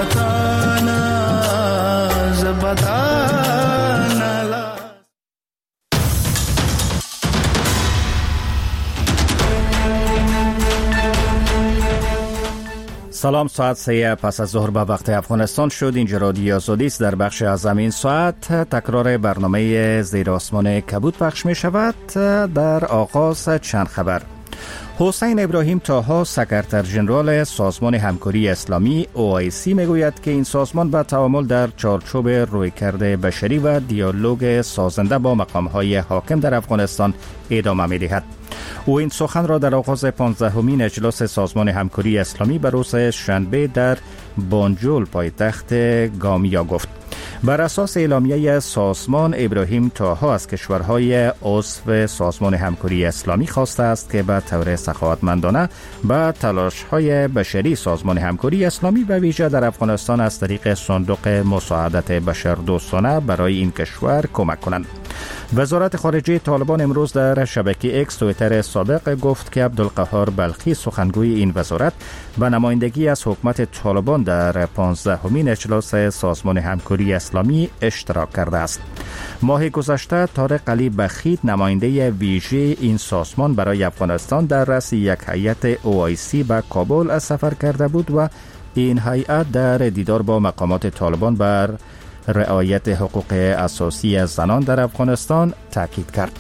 وطن از بدن سلام، ساعت 3 پس از ظهر به وقت افغانستان شد. اینجا رادیو آزادی است. در بخش از این ساعت تکرار برنامه زیر آسمان کبود پخش می شود. در آغاز چند خبر. حسین ابراهیم طاها، سکرتر ژنرال سازمان همکاری اسلامی OIC میگوید که این سازمان به تعامل در چارچوب رویکرد بشری و دیالوگ سازنده با مقام‌های حاکم در افغانستان ادامه می‌دهد. او این سخن را در آغاز 15مین اجلاس سازمان همکاری اسلامی به روز شنبه در بانجول پایتخت گامبیا گفت. بر اساس اعلامیه سازمان، ابراهیم طاها از کشورهای عضو سازمان همکاری اسلامی خواسته است که به طور سخاوتمندانه به تلاش‌های بشری سازمان همکاری اسلامی به ویژه در افغانستان از طریق صندوق مساعدت بشردوستانه برای این کشور کمک کنند. وزارت خارجه طالبان امروز در شبکه اکس توییتر سابق گفت که عبدالقهار بلخی، سخنگوی این وزارت، به نمایندگی از حکومت طالبان در 15مین اجلاس سازمان همکاری اسلامی اشتراک کرده است. ماه گذشته طارق علی بخیت، نماینده ویژه این سازمان برای افغانستان، در رأس یک هیئت OIC به کابل سفر کرده بود و این هیئت در دیدار با مقامات طالبان بر رعایت حقوق اساسی زنان در افغانستان تاکید کرد.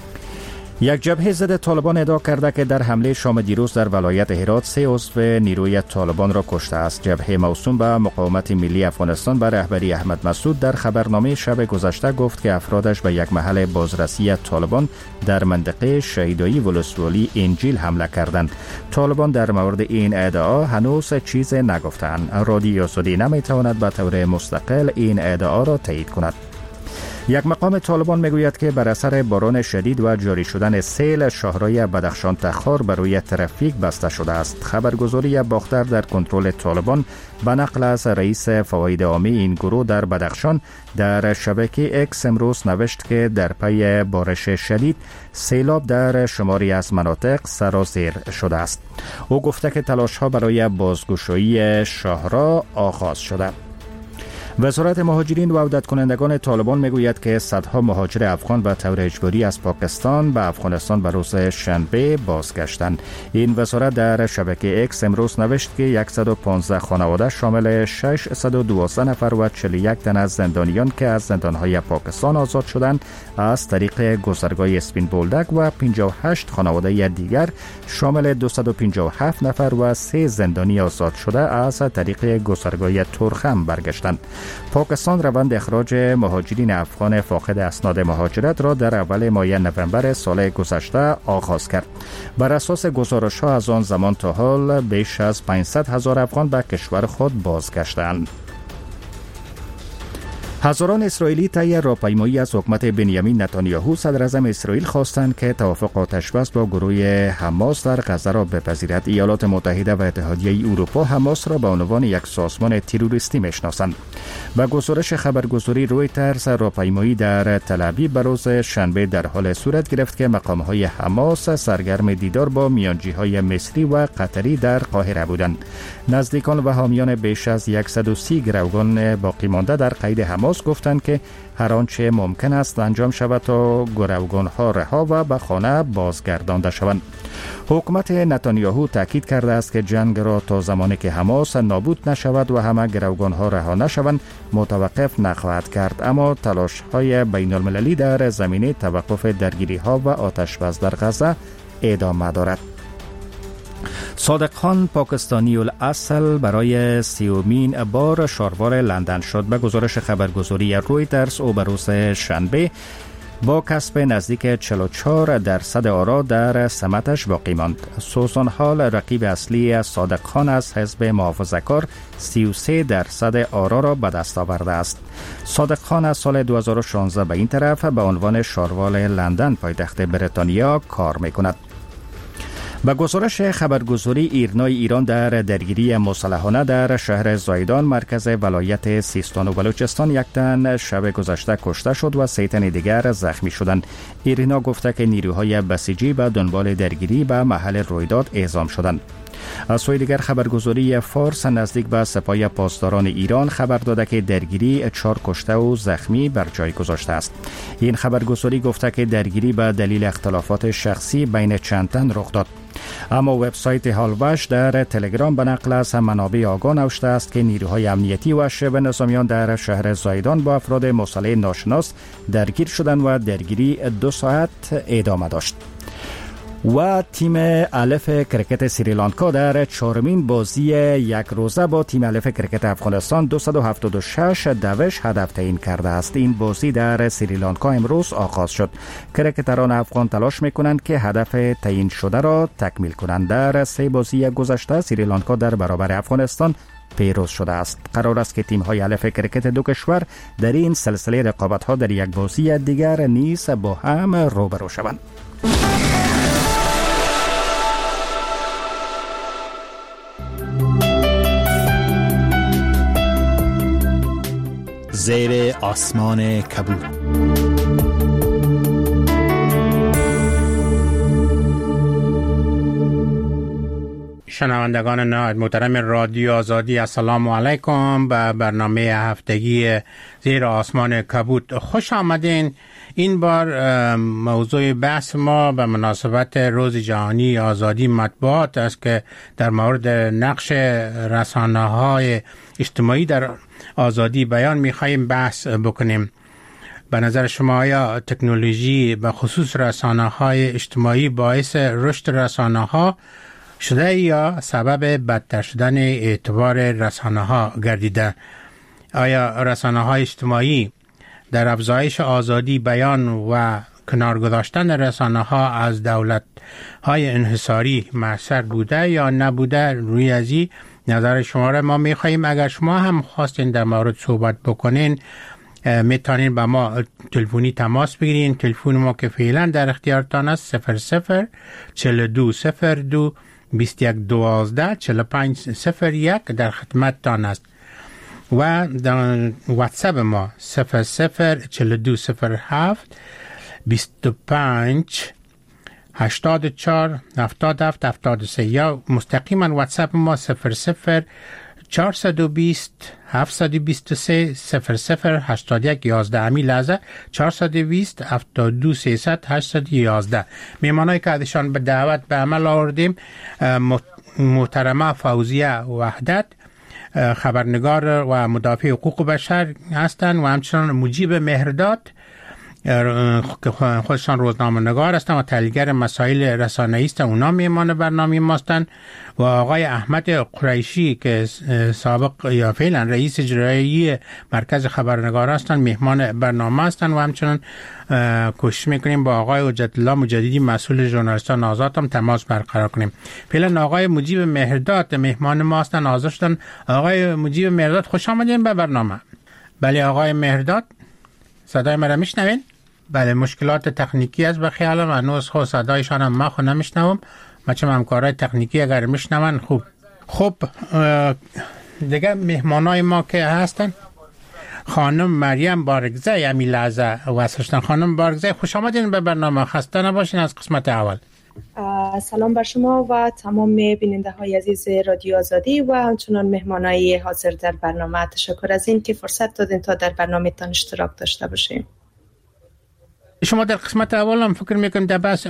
یک جبهه ضد طالبان ادعا کرده که در حمله شام دیروز در ولایت هرات 3 عضو نیروی طالبان را کشته است. جبهه موسوم به مقاومت ملی افغانستان به رهبری احمد مسعود در خبرنامه شب گذشته گفت که افرادش به یک محل بازرسی طالبان در منطقه شهیدایی ولسوالی انجیل حمله کردند. طالبان در مورد این ادعا هنوز چیز نگفتند. رادیو آزادی نمیتواند به طور مستقل این ادعا را تایید کند. یک مقام طالبان میگوید که بر اثر باران شدید و جاری شدن سیل، شاهراه بدخشان تخار برای ترافیک بسته شده است. خبرگزاری باختر در کنترل طالبان به نقل از رئیس فواید عامه این گروه در بدخشان در شبکه اکس امروز نوشت که در پی بارش شدید سیلاب در شماری از مناطق سرازیر شده است. او گفته که تلاش‌ها برای بازگشایی شاهراه آغاز شده. وزارت مهاجرین و عودت کنندگان طالبان میگوید که صدها مهاجر افغان به طور اجباری از پاکستان به افغانستان به روز شنبه بازگشتند. این وزارت در شبکه اکس امروز نوشت که 115 خانواده شامل 612 نفر و 41 تن از زندانیان که از زندانهای پاکستان آزاد شدند از طریق گذرگاه اسپین بولدک و 58 خانواده دیگر شامل 257 نفر و 3 زندانی آزاد شده از طریق گذرگاه تورخم برگشتند. پاکستان روند اخراج مهاجرین افغان فاقد اسناد مهاجرت را در اول ماه نوامبر سال گذشته آغاز کرد. بر اساس گزارش‌ها از آن زمان تا حال بیش از 500,000 افغان به کشور خود بازگشتند. هزاران اسرائیلی طی راهپیمایی از حکومت بنیامین نتانیاهو صدر اعظم اسرائیل خواستند که توافق آتش‌بس با گروه حماس در غزه را بپذیرد. ایالات متحده و اتحادیه اروپا حماس را به عنوان یک سازمان تروریستی میشناسند. با گزارش خبرگزاری رویترز، راهپیمایی در تل‌آویو به روز شنبه در حال صورت گرفت که مقام‌های حماس سرگرم دیدار با میانجی‌های مصری و قطری در قاهره بودند. نزدیکان و حامیان بیش از 130 گروگان باقی مانده در قید حماس گفتند که هر آنچه ممکن است انجام شود تا گروگان‌ها رها و به خانه بازگردانده شوند. حکومت نتانیاهو تاکید کرده است که جنگ را تا زمانی که حماس نابود نشود و همه گروگان‌ها رها نشوند متوقف نخواهد کرد، اما تلاش‌های بین‌المللی در زمینه توقف درگیری‌ها و آتش‌بس در غزه ادامه دارد. صادق خان، پاکستانی الاصل، برای 30مین بار شاروار لندن شد. به گزارش خبرگزاری رویترز، او به روز شنبه با کسب نزدیک 44% آرا در سمتش باقی ماند. سوزان حال، رقیب اصلی صادق خان از حزب محافظه‌کار، 33% آرا را به دست آورده است. صادق خان از سال 2016 به این طرف به عنوان شاروار لندن پایتخت بریتانیا کار می‌کند. به گزارش خبرگزاری ایرنای ایران، در درگیری مسلحانه در شهر زایدان مرکز ولایت سیستان و بلوچستان، یک تن شب گذشته کشته شد و 3 تن دیگر زخمی شدند. ایرنا گفته که نیروهای بسیجی به دنبال درگیری به محل رویداد اعزام شدند. از سوی دیگر خبرگزاری فارس نزدیک به سپاه پاسداران ایران خبر داده که درگیری 4 کشته و زخمی بر جای گذاشته است. این خبرگزاری گفته که درگیری به دلیل اختلافات شخصی بین چند تن رخ داد. اما وبسایت هالوش در تلگرام به نقل از منابع آگاه نوشته است که نیروهای امنیتی و شبه نظامیان در شهر زایدان با افراد مسلح ناشناس درگیر شدند و درگیری 2 ساعت ادامه داشت. و تیم الف کرکت سریلانکا در 4مین بازی یک روزه با تیم الف کرکت افغانستان 276 دوش هدف تعیین کرده است. این بازی در سریلانکا امروز آغاز شد. کرکتران افغان تلاش میکنند که هدف تعیین شده را تکمیل کنند. در 3 بازی گذشته سریلانکا در برابر افغانستان پیروز شده است. قرار است که تیم‌های الف کرکت دو کشور در این سلسله رقابت‌ها در یک بازی دیگر نیز با هم روبرو شوند. زیر آسمان کبود. شنوندگان نهایت محترم رادیو آزادی، السلام علیکم به برنامه هفتگی زیر آسمان کبود خوش آمدین. این بار موضوع بحث ما به مناسبت روز جهانی آزادی مطبوعات است که در مورد نقش رسانه‌های اجتماعی در آزادی بیان می‌خواهیم بحث بکنیم. به نظر شما آیا تکنولوژی به خصوص رسانه‌های اجتماعی باعث رشد رسانه‌ها شده یا سبب بدتر شدن اعتبار رسانه‌ها گردیده؟ آیا رسانه‌های اجتماعی در افزایش آزادی بیان و کنار گذاشتن رسانه‌ها از دولت‌های انحصاری مؤثر بوده یا نبوده؟ روی ازی نظر شما را ما می‌خواهیم. اگر شما هم خواستین در مورد صحبت بکنین میتونین با ما تلفنی تماس بگیرین. تلفن ما که فعلا در اختیارتان است 00 4202 2112 4501 در خدمتتان است و در واتساپ ما 00 4207 25 84 77 73 یا مستقیما واتساپ ما 00 420 723 00 81 11 امی لحظه 420 72 300 811. میمانایی که ازشان به دعوت به عمل آوردیم محترمه فوزیه وحدت، خبرنگار و مدافع حقوق بشر هستند و همچنان مجیب مهرداد که خودشان روزنامه نگار هستند و تحلیلگر مسائل رسانه‌ای هستند. اونا میهمان برنامه ما هستند. و آقای احمد قریشی که سابق یا فعلا رئیس اجرایی مرکز خبرنگار هستند میهمان برنامه هستند و همچنان کوشش میکنیم با آقای حجت الله مجددی مسئول ژورنالیستان آزاد هم تماس برقرار کنیم. فعلا آقای مجیب مهرداد میهمان ما هستند، حاضر شدن. آقای مجیب مهرداد خوش آمدین به برنامه. بله آقای مهرداد صدای مرا میشنوین؟ بله مشکلات تکنیکی است به خیالم، هنوز خود صدایشان هم ما خود نمیشنوم. بچه همکارای تکنیکی اگر میشنون خوب دیگه مهمانای ما که هستن خانم مریم بارگزی امی لحظه واسهشتن. خانم بارگزی خوش آمدین به برنامه، خسته نباشین از قسمت اول. سلام بر شما و تمام بیننده های عزیز رادیو آزادی و همچنان مهمانای حاضر در برنامه. تشکر از این که فرصت دادین تا در برنامه تان اشتراک داشته باشیم. شما در قسمت اول هم فکر میکنم در بحث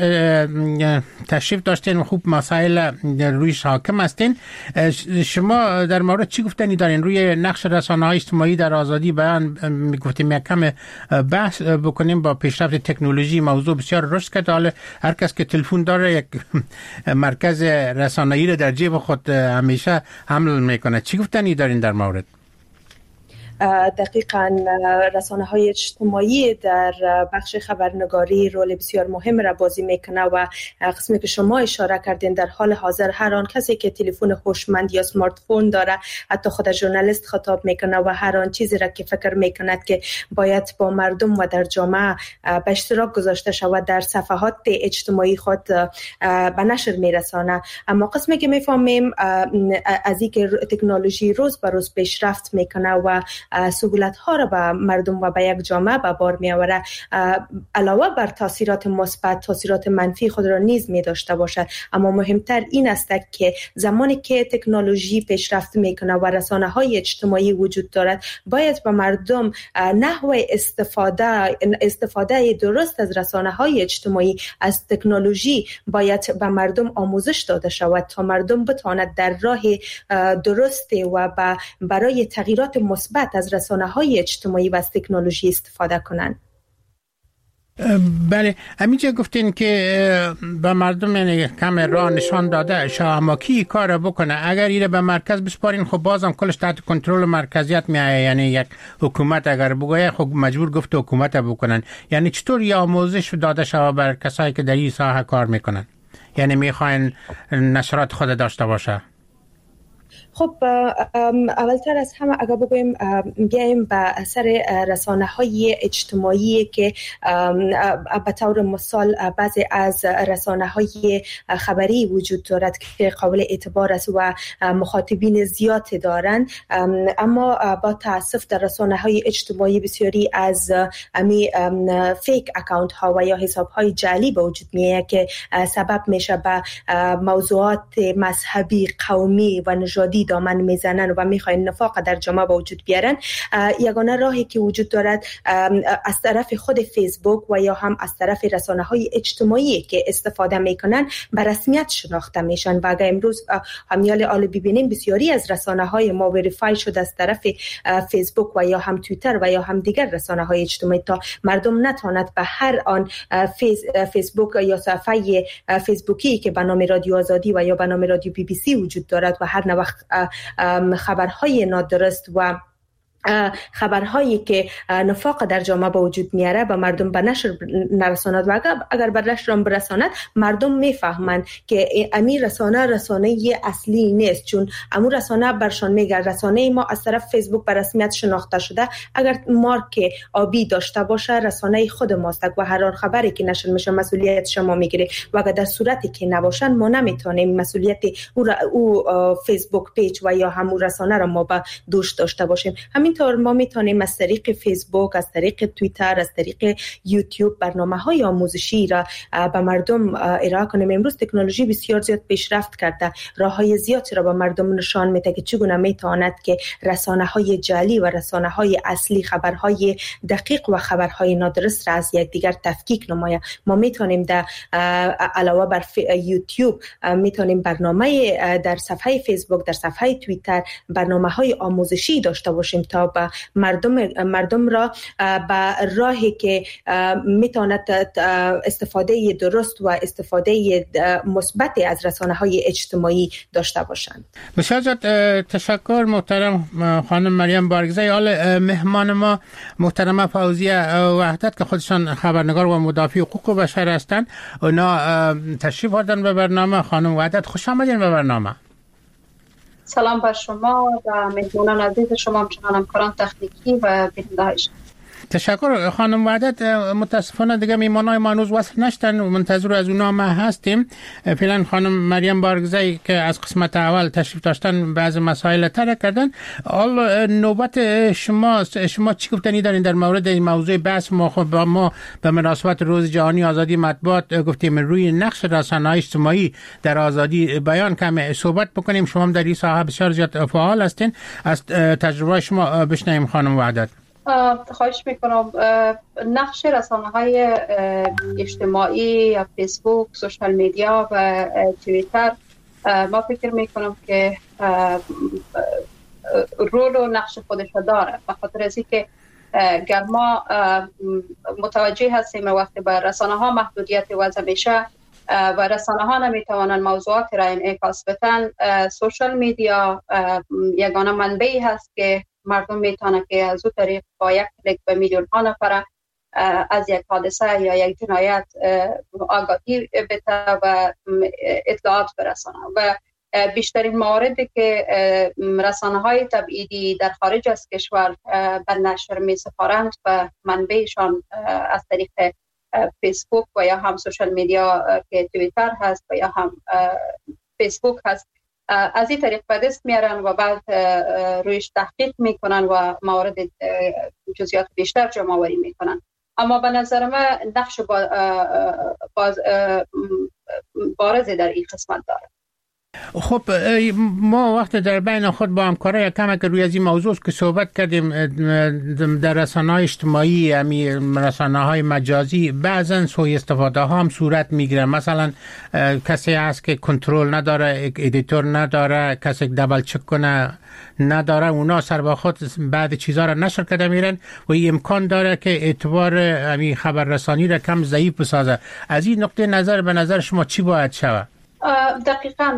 تشریف داشتین و خوب مسائل رویش حاکم هستین. شما در مورد چی گفتنی دارین روی نقش رسانه‌های اجتماعی در آزادی بیان؟ میگفتیم یک کم بحث بکنیم. با پیشرفت تکنولوژی موضوع بسیار رشد کرده. حالا هر کس که تلفن داره یک مرکز رسانه‌ای رو در جیب خود همیشه حمل میکنه. چی گفتنی دارین در مورد؟ دقیقاً رسانه‌های اجتماعی در بخش خبرنگاری رول بسیار مهم را بازی میکنه و قسمی که شما اشاره کردین در حال حاضر هر آن کسی که تلفن هوشمند یا اسمارت فون داره، حتی خود ژورنالیست خطاب میکنه و هر آن چیزی را که فکر میکند که باید با مردم و در جامعه به اشتراک گذاشته شود در صفحات اجتماعی خود به نشر میرسانه. اما قسمی که میفهمیم از اینکه تکنولوژی روز به روز پیشرفت میکنه و سهولت ها را به مردم و به یک جامعه به بار می آورد. علاوه بر تاثیرات مثبت، تاثیرات منفی خود را نیز می داشته باشد. اما مهمتر این است که زمانی که تکنولوژی پیشرفت میکنه و رسانه های اجتماعی وجود دارد، باید به مردم نحوه استفاده درست از رسانه های اجتماعی، از تکنولوژی باید به مردم آموزش داده شود تا مردم بتواند در راه درست و برای تغییرات مثبت از رسانه های اجتماعی و از تکنولوژی استفاده کنند. بله، همینجا گفتین که به مردم یعنی کم راه نشان داده شاهماکی کار بکنه. اگر ایره به مرکز بسپارین خب بازم کلش تحت کنترل مرکزیت میایه، یعنی یک حکومت اگر بگویه خب مجبور گفت حکومت بکنن. یعنی چطور یا آموزش داده شود بر کسایی که در این ساحه کار میکنن، یعنی میخواین نشرات خود داشته باشه؟ خب اولتر از همه اگر بگویم بیایم به اثر رسانه های اجتماعی که به طور مثال بعضی از رسانه های خبری وجود دارد که قابل اعتبار است و مخاطبین زیاد دارند، اما با تاسف در رسانه های اجتماعی بسیاری از فیک اکاونت ها و یا حساب های جعلی به وجود میاد که سبب میشه به موضوعات مذهبی، قومی و نژادی دامن میزنن و میخواین نفاق در جامعه به وجود بیارن. یگانه راهی که وجود دارد از طرف خود فیسبوک و یا هم از طرف رسانه های اجتماعی که استفاده میکنن به رسمیت شناخته میشن. و اگر امروز همیال آل ببینیم بسیاری از رسانه های ما وریفای شده از طرف فیسبوک و یا هم توییتر و یا هم دیگر رسانه های اجتماعی تا مردم نتواند به هر آن فیسبوک یا صفحه فیسبوکی که به نام رادیو آزادی و یا به نام رادیو BBC وجود دارد و هر نوع خبرهای نادرست و خبرهایی که نفاق در جامعه به وجود میاره به مردم به نشر نرساند و اگر به نشر برساند مردم میفهمند که امیر رسانه اصلی نیست، چون امو رسانه برشان میگه رسانه ما از طرف فیسبوک به رسمیت شناخته شده، اگر مارک آبی داشته باشه رسانه خود ماست و هر خبری که نشر میشه مسئولیت شما میگیره و اگر در صورتی که نباشن ما نمیتونیم مسئولیت او فیسبوک پیج و یا همون رسانه را ما به دوش داشته باشیم. همینطور ما میتونیم از طریق فیسبوک، از طریق توییتر، از طریق یوتیوب برنامه‌های آموزشی را به مردم ارائه کنیم. امروز تکنولوژی بسیار زیاد پیشرفت کرده، راه‌های زیادی را به مردم نشان میده که چگونه میتواند که رسانه‌های جعلی و رسانه‌های اصلی خبرهای دقیق و خبرهای نادرست را از یکدیگر تفکیک نماید. ما میتونیم در علاوه بر یوتیوب میتونیم برنامه در صفحه فیسبوک، در صفحه توییتر برنامه‌های آموزشی داشته باشیم تا به مردم را به راهی که میتواند استفاده درست و استفاده مثبت از رسانه‌های اجتماعی داشته باشند. بسیار زیاد تشکر محترم خانم مریم بارگزی. حال مهمان ما محترمه فوزیه وحدت که خودشان خبرنگار و مدافع حقوق بشر هستند، اونا تشریف آوردن به برنامه. خانم وحدت خوش آمدین به برنامه. سلام بر شما و مهمانان عزیز شما، همچنان همکاران تکنیکی و بیننده‌هایش. تشکر خانم وحدت. متاسفانه دیگه میمانای ما هنوز وصل نشدن و منتظر از اونا ما هستیم. فعلا خانم مریم بارگزی که از قسمت اول تشریف داشتن بعض مسائل طرح کردن. حالا نوبت شما چی گفتنی دارین در مورد این موضوع بحث ما؟ خب ما به مناسبت روز جهانی آزادی مطبوعات گفتیم روی نقش رسانه‌های اجتماعی در آزادی بیان کم صحبت بکنیم. شما در این ساحه بسیار زیاد فعال هستین، از تجربه شما بشنویم خانم وحدت. خواهش میکنم. نقش رسانه‌های اجتماعی یا فیسبوک، سوشال میدیا و توییتر، ما فکر میکنم که رول و نقش خودش داره، به خاطر از اینکه گر ما متوجه هستیم وقتی به رسانه‌ها محدودیت وضع میشه و رسانه‌ها نمیتوانند موضوعات را انعکاس بدن، سوشال میدیا یگانه منبعی هست که مردم میتونه که از او طریق با یک کلیک به میلیون ها نفر از یک حادثه یا یک جنایت آگاهی بده و اطلاعات برسانه. و بیشترین مواردی که رسانه های تبعیدی در خارج از کشور بر نشر می سپارند و منبعشان از طریق فیسبوک و یا هم سوشال میدیا که توییتر هست و یا هم فیسبوک هست، از این طریق به دست میارن و بعد رویش تحقیق میکنن و موارد جزئیات بیشتر جمع آوری میکنن. اما به نظر من نقش بارزی در این قسمت داره. خب ما وقت در بین خود با همکارای کم که روی از این موضوع که صحبت کردیم در رسانه‌های اجتماعی، رسانه‌های مجازی بعضن سوء استفاده ها هم صورت میگیره. مثلا کسی هست که کنترل نداره، ادیتور نداره، کسی دبل چک کنه نداره، اونا سر با خود بعد چیزا را نشر کرده میرن و این امکان داره که اعتبار همین خبررسانی را کم ضعیف بسازه. از این نقطه نظر به نظر شما چی باید شود؟ دقیقاً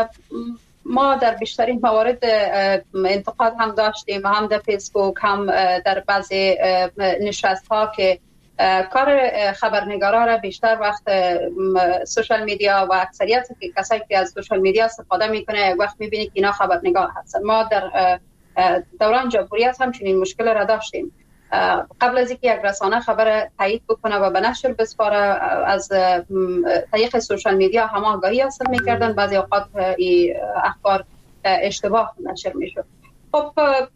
ما در بیشترین موارد انتقاد هم داشتیم، هم در فیسبوک، هم در بعضی نشست ها که کار خبرنگارا را بیشتر وقت سوشال میدیا و اکثریت کسایی که از سوشال میدیا استفاده میکنه یک وقت میبینی که اینا خبرنگار هستن. ما در دوران جمهوریت هم چنین مشکل را داشتیم. قبل از اینکه یک رسانه خبر تایید بکنه و به نشر بسپاره از طریق سوشال میدیا هم آگاهی حاصل میکردن، بعضی اوقات اخبار اشتباه نشر میشد. خب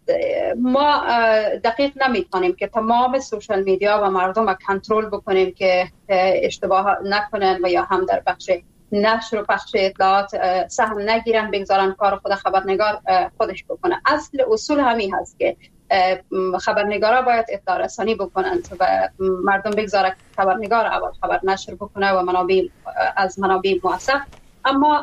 ما دقیق نمیتونیم که تمام سوشال میدیا و مردم را کنترل بکنیم که اشتباه نکنن و یا هم در بخش نشر و پخش اطلاعات سهم نگیرن، بگذارن کار خود خبرنگار خودش بکنه. اصول همین هست که خبرنگارا باید اطلاع رسانی بکنند و مردم بگذاره خبرنگار اول خبر نشر بکنه و از منابع موثق. اما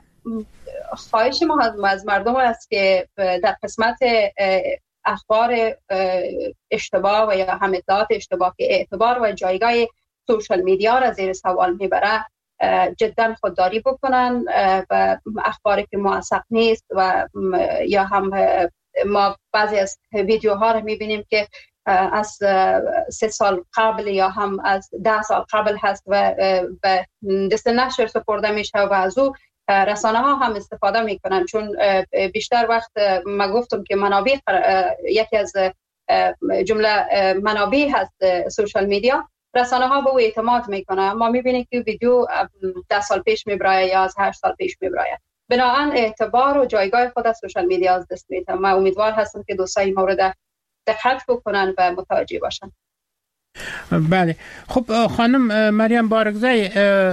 خواهش ما از مردم است که در قسمت اخبار اشتباه و یا هم اطلاعات اشتباه که اعتبار و جایگاه سوشال میدیا را زیر سوال میبره جدا خودداری بکنن و اخباری که موثق نیست و یا هم ما بعضی از ویدیوها رو میبینیم که از 3 سال قبل یا هم از 10 سال قبل هست و به دست نشر سپرده میشه و از او رسانه ها هم استفاده میکنن، چون بیشتر وقت ما گفتم که منابع یکی از جمله منابع هست سوشال میدیا، رسانه ها به او اعتماد میکنه. ما میبینیم که ویدیو 10 سال پیش میبرایه یا از 8 سال پیش میبرایه، بنابراین اعتبار و جایگاه خود از سوشال میدیا از دست میده. من امیدوار هستم که دوستای مورد دقت بکنن و متوجه باشن. بله. خب خانم مریم بارگزی،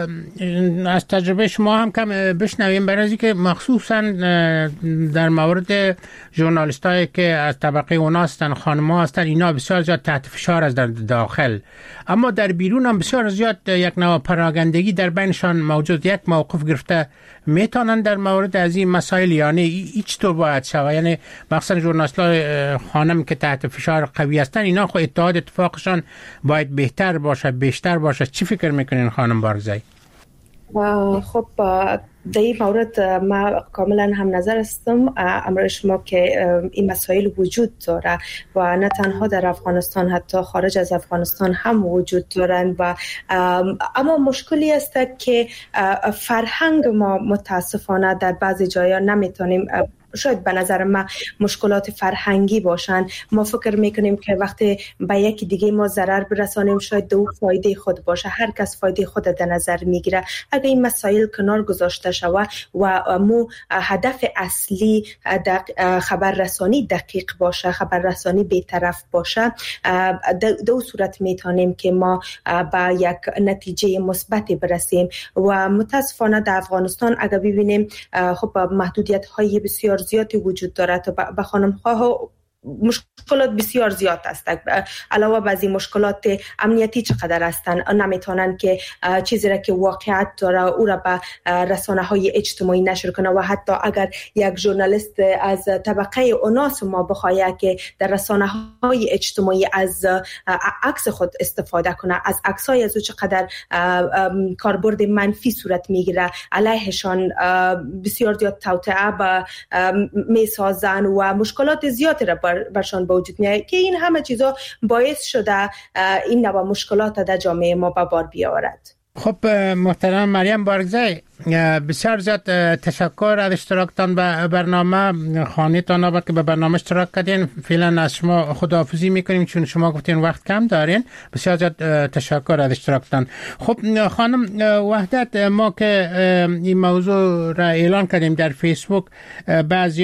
از تجربه شما هم کم بشنویم، برای اینکه مخصوصا در مورد ژورنالیستایی که از طبقه اونا هستن، خانم‌ها هستن، اینا بسیار زیاد تحت فشار از در داخل، اما در بیرون هم بسیار زیاد یک نوع پراگندگی در بینشان موجود، یک موقف گرفته میتونن در مورد از این مسائل، یعنی هیچ طور باید شود، یعنی مثلا ژورنالیستای خانم که تحت فشار قوی هستن، اینا خو اتفاقشان باید بهتر باشه، بیشتر باشه. چی فکر میکنین خانم بارگزی؟ خب در این مورد ما کاملا هم نظر هستم. امر شما که این مسائل وجود داره و نه تنها در افغانستان، حتی خارج از افغانستان هم وجود دارند و اما مشکلی است که فرهنگ ما متاسفانه در بعضی جایا نمیتونیم، شاید به نظر ما مشکلات فرهنگی باشن. ما فکر میکنیم که وقتی به یکی دیگه ما ضرر برسانیم شاید دو فایده خود باشه، هر کس فایده خود در نظر میگیره. اگر این مسائل کنار گذاشته شود و مو هدف اصلی خبررسانی دقیق باشه، خبررسانی بی‌طرف باشه، دو صورت میتونیم که ما به یک نتیجه مثبتی برسیم. و متاسفانه در افغانستان اگر ببینیم خب محدودیت های بسیار زیادی وجود داره تا به خانم‌ها مشکلات بسیار زیاد است. علاوه بعضی مشکلات امنیتی چقدر هستند، نمیتونن که چیزی را که واقعیت داره او را به رسانه‌های اجتماعی نشر کنه و حتی اگر یک ژورنالیست از طبقه اوناس ما بخواد که در رسانه‌های اجتماعی از عکس خود استفاده کنه، از عکسای از او چقدر کاربرد منفی صورت میگیره، علیهشان بسیار زیاد توطئه میسازن و مشکلات زیادی را برشان به وجود میاد که این همه چیزا باعث شده این نوع مشکلات در جامعه ما به بار بیاورد. خب محترم مریم بارگزی، بسیار زیاد تشکر از اشتراکتان به برنامه. خانه‌تان آباد که به برنامه اشتراک کردین. فعلا از شما خداحافظی میکنیم چون شما گفتین وقت کم دارین. بسیار زیاد تشکر از اشتراکتان. خب خانم وحدت، ما که این موضوع را اعلان کردیم در فیسبوک، بعض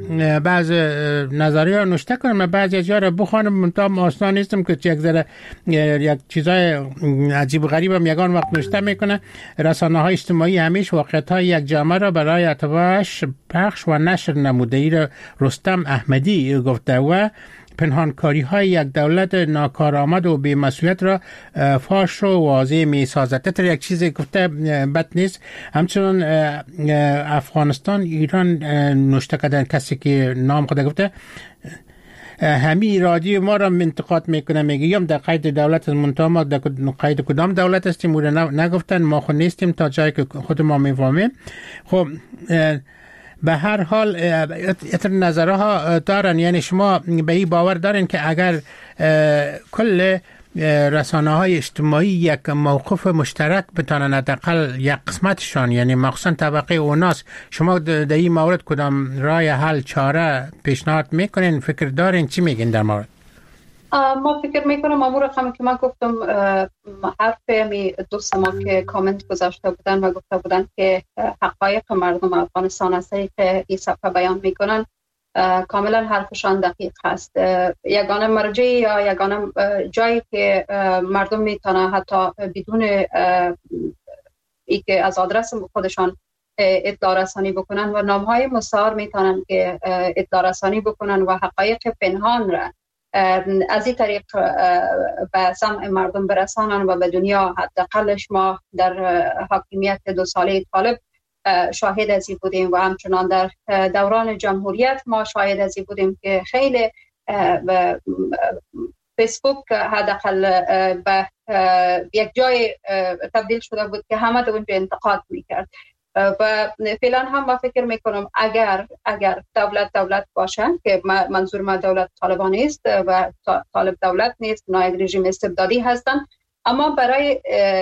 نظریه نوشته کنم، بعضی از را بخوانم، منتها آسان نیستم که یک چیزای عجیب و غریب هم یگان وقت نوشته میکنه. رسانه های اجتماعی همیشه واقعیت های یک جامعه را برای اتباعش پخش و نشر نموده. ای را رستم احمدی گفته و پنهانکاری های یک دولت ناکارآمد و بی‌مسئولیت را فاش و واضح می سازد. تر یک چیزی گفته بد نیست. همچنان افغانستان ایران نوشته کردن کسی که نام خود گفته همین رادیو ما را انتقاد میکنه، میگیم در قید دولت منتها ما در قید کدام دولت هستیم او را نگفتن، ما خود نیستیم تا جایی که خود ما میفهمیم. خب به هر حال اتر نظرها دارن، یعنی شما به این باور دارین که اگر کل رسانه های اجتماعی یک موقف مشترک بتانن، حداقل یک قسمتشان، یعنی مخصوصا طبقه اوناس، شما در این مورد کدام رای حل چاره پیشنهاد میکنین؟ فکر دارین؟ چی میگین در مورد؟ ما فکر میکنم امور رقمی که من گفتم، حرف دوست ما که کامنت گذاشته بودن و گفته بودن که حقایق مردم افغانستان هستی که این صفحه بیان میکنن، کاملا حرفشان دقیق هست. یگانه مرجع یا یگانه جایی که مردم میتونن حتی بدون ای که از آدرس خودشان اطلاع رسانی بکنن و نامهای مستعار میتونن که اطلاع رسانی بکنن و حقایق پنهان را از این طریق به سمع مردم برسانن و به دنیا. حداقلش ما در حاکمیت 2 ساله طالب شاهد از این بودیم و همچنان در دوران جمهوریت ما شاهد از این بودیم که خیلی فیسبوک حداقل به یک جای تبدیل شده بود که همه اونجا انتقاد میکرد. و فعلا هم ما فکر میکنم اگر دولت باشه، که منظور ما دولت طالبانی است و طالب دولت نیست، اونا یک رژیم استبدادی هستن، اما برای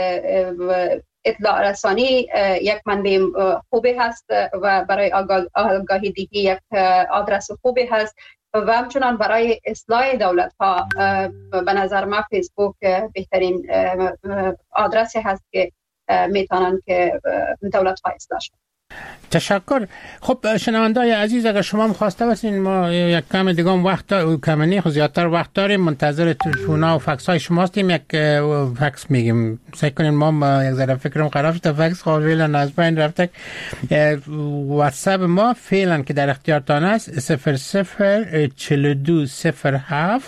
اطلاع رسانی یک منبع خوبی هست و برای آگاهی دهی یک آدرس خوبی هست و همچنان برای اصلاح دولت ها به نظر من فیسبوک بهترین آدرسی هست که میتونن که دولت ها اصلاح شد. تشکر. خب شنوندای عزیز، اگر شما خواسته باشین ما یک کم دیگه وقت کمنی زیادتر وقت داریم، منتظر تلفن‌ها و فکس های شما هستیم. یک فکس میگیم سعی کنین، ما یک ذره فکرم خراب شده، فکس فعلا از بین رفته. واتساپ ما فعلا که در اختیارتان است 004207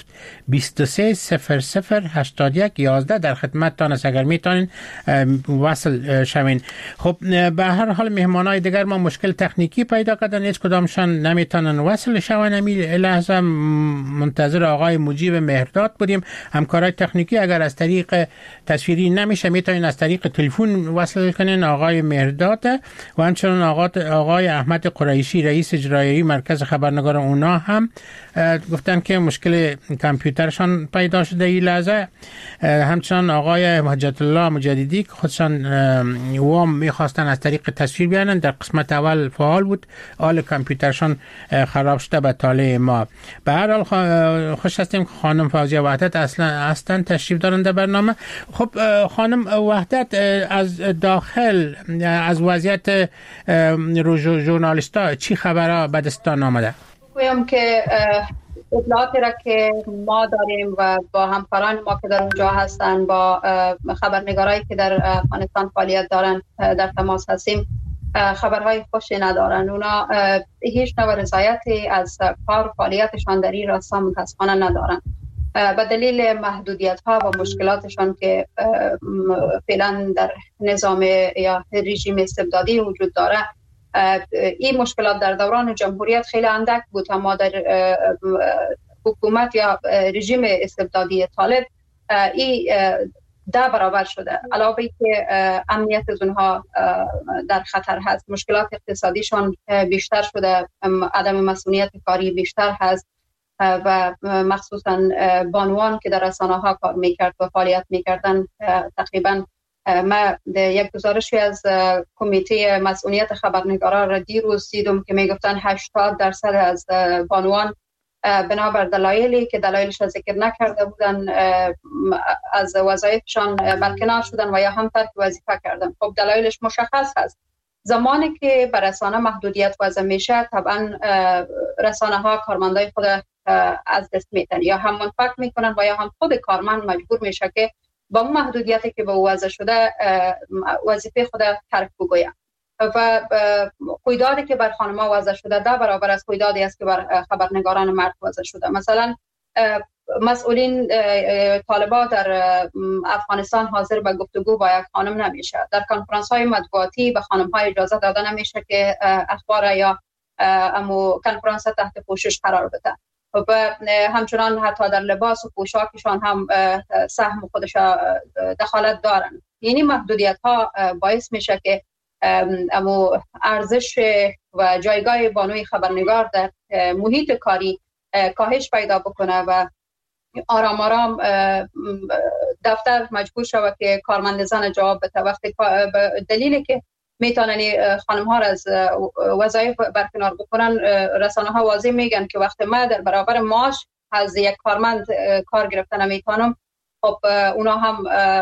23008111 در خدمتتان است، اگر میتونین وصل شوین. خب به هر حال مهمانای دیگر ما مشکل تکنیکی پیدا کردن، هیچ کدامشان نمیتونن وصل شون. همین لحظه منتظر آقای مجیب مهرداد بودیم. همکارای تکنیکی اگر از طریق تصویری نمیشه میتونین از طریق تلفن وصل کنین آقای مهرداد و همچنین آقای احمد قریشی رئیس اجرایی مرکز خبرنگار اونا هم گفتن که مشکل کامپیوترشان پیدا شده این لحظه. همچنین آقای حجت الله مجددی که خودشان وام میخواستن از طریق تصویر بیانن، در قسمت اول فعال بود، حال کامپیوترشان خراب شده به طالع ما. به هر حال خوش هستیم که خانم فوزیه وحدت اصلا تشریف دارند در برنامه. خب خانم وحدت، از داخل از وضعیت ژورنالیستا چی خبرها به دستان آمده؟ گویم که اطلاعاتی را که ما داریم و با همکاران ما که در اونجا هستن، با خبرنگارایی که در افغانستان فعالیت دارن در تماس هستیم، خبرهای خوشی ندارن. اونا هیچ نوع رضایتی از کار فعالیتشان در این راستا متاسفانه ندارن به دلیل محدودیت ها و مشکلاتشان که فعلا در نظام یا رژیم استبدادی وجود داره. این مشکلات در دوران جمهوریت خیلی اندک بود، اما در حکومت یا رژیم استبدادی طالب این 10 برابر شده. علاوه که امنیت از اونها در خطر هست، مشکلات اقتصادیشان بیشتر شده، عدم مسئولیت کاری بیشتر هست و مخصوصا بانوان که در رسانه ها کار میکرد و فعالیت میکردن تقریبا ما یک گزارشی از کمیته مسئولیت خبرنگاران را دیروز دیدم که میگفتن 80% از بانوان بنابر دلایلی که دلایلش را ذکر نکرده بودن از وظایفشان برکنار شدن و یا هم ترک وظیفه کردن. خب دلایلش مشخص هست. زمانی که بر رسانه محدودیت وضع میشه طبعا رسانه ها کارمندای خود از دست میدن یا هم منفک میکنن و یا هم خود کارمند مجبور میشه که با اون محدودیتی که به او وضع شده وظیفه خود ترک بگوید و قیدادی که بر خانم‌ها وضع شده 10 برابر از قیدادی است که بر خبرنگاران مرد وضع شده. مثلا مسئولین طالبان در افغانستان حاضر به گفتگو با یک خانم نمیشه. در کنفرانس‌های مطبوعاتی به خانم‌ها اجازه داده نمیشه که اخبار یا کنفرانس تحت پوشش قرار بده. و همچنان حتی در لباس و پوشاکشان هم سهم خودش دخالت دارن. یعنی محدودیت ها باعث میشه که ارزش و جایگاه بانوی خبرنگار در محیط کاری کاهش پیدا بکنه و آرام آرام دفتر مجبور شود که کارمند زن جواب بده. وقتی دلیلی که میتونن خانم ها را از وظایف برکنار بکنن، رسانه ها واضح میگن که وقتی ما در برابر معاش از یک کارمند کار گرفته نمیتونم، خب اونا هم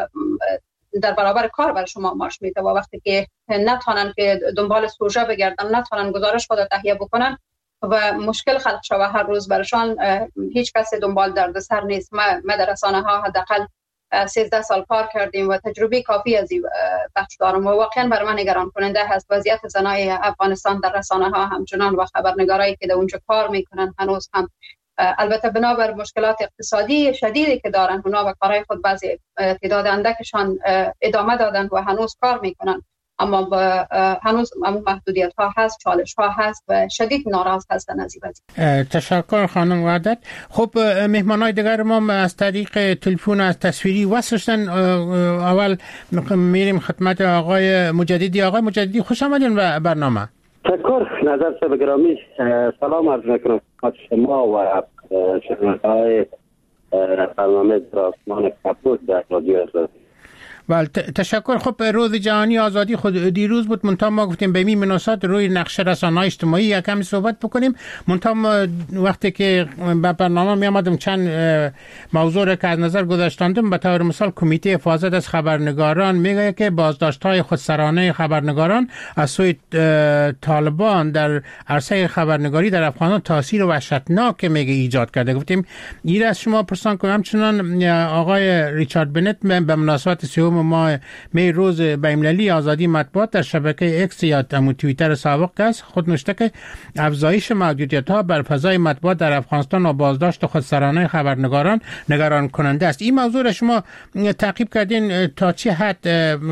در برابر کار برای شما معاش میده و وقتی که نتونن که دنبال پروژه بگردن، نتونن گزارش خود تهیه بکنن و مشکل خلق شوه هر روز برشان، هیچ کسی دنبال دردسر نیست. ما در رسانه ها حداقل 13 سال کار کردیم و تجربه کافی از این بخش دارم و واقعا برای من نگران کننده هست وضعیت زنای افغانستان در رسانه ها همچنان و خبرنگارایی که در اونجا کار میکنن هنوز هم البته بنابر مشکلات اقتصادی شدیدی که دارن اونا و کارهای خود بعضی تعداد اندکشان ادامه دادن و هنوز کار میکنن، اما هنوز محدودیت ها هست، چالش ها هست و شدید ناراض هستن از این وضعیت. تشکر خانم وحدت. خب مهمانای دیگر ما از طریق تلفن از تصویری وصلشن. اول میریم خدمت آقای مجددی. آقای مجددی خوش آمدین به برنامه. تشکر نظر صاحب گرامی، سلام عرض میکنم خدمت شما و شنونده‌های برنامه در آسمان کبود در رادیو آزادی. بله تشکر. خب روز جهانی آزادی خود دیروز بود، منتها ما گفتیم به این مناسبت روی نقش رسانه‌های اجتماعی یکم صحبت بکنیم. منتها وقتی که به برنامه می آمدم چند موضوع را که از نظر گذاشتندم، به طور مثال کمیته حفاظت از خبرنگاران میگه که بازداشت‌های خودسرانه خبرنگاران از سوی طالبان در عرصه خبرنگاری در افغانستان تاثیر وحشتناک میگه ایجاد کرده. گفتیم این از شما پرسان کنم، همچنان آقای ریچارد بنت به مناسبت 3 ماه می روز بین‌المللی آزادی مطبوعات در شبکه اکس یا توییتر سابق است خود نوشته که افزایش محدودیت‌ها بر فضای مطبوعات در افغانستان و بازداشت خودسرانه خبرنگاران نگران کننده است. این موضوع را شما تعقیب کردین تا چه حد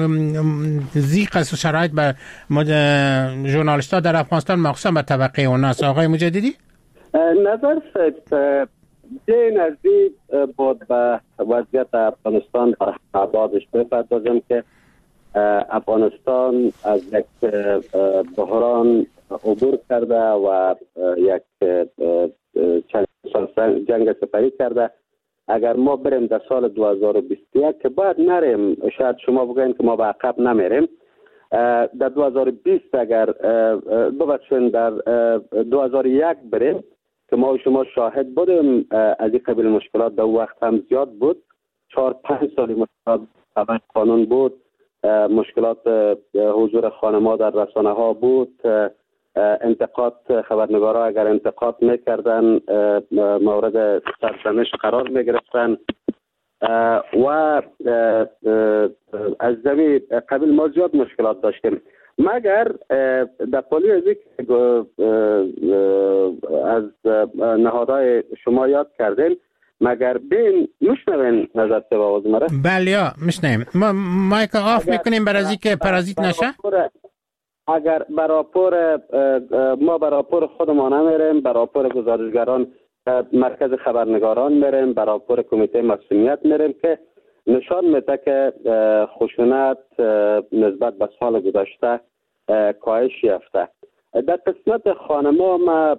ضیق است شرایط بر ژورنالیست‌ها در افغانستان مخصوصا به طبقه اوناست؟ آقای مجددی نظر صاحب این نزدیک بود به وضعیت افغانستان در بعدش بپردازم که افغانستان از یک بحران عبور کرده و یک چند سال جنگ سپری کرده. اگر ما بریم در سال 2021 که باید نریم، شاید شما بگوین که ما به عقب نمیریم، در 2020 اگر ببخشید در 2001 بریم که ما و شما شاهد بودیم از این قبیل مشکلات در وقت هم زیاد بود. 4-5 سال مشکلات طبق قانون بود، مشکلات حضور خانم‌ها در رسانه ها بود، انتقاد خبرنگارا اگر انتقاد میکردن مورد سرزنش قرار میگرفتن و از زمین قبیل ما زیاد مشکلات داشتیم. مگر در پالی از از نهادهای شما یاد کردین، مگر بین مشنوین نظر سه آواز مرا؟ بله مشنویم. ما مایک آف میکنیم برای از که پرازیت نشه. اگر براپور ما براپور خودمان نمیریم، براپور گزارشگران مرکز خبرنگاران میریم، براپور کمیته مسئولیت میریم که نشان میده که خشونت نسبت به سال گذشته کاهش یافته. در قسمت خانما ما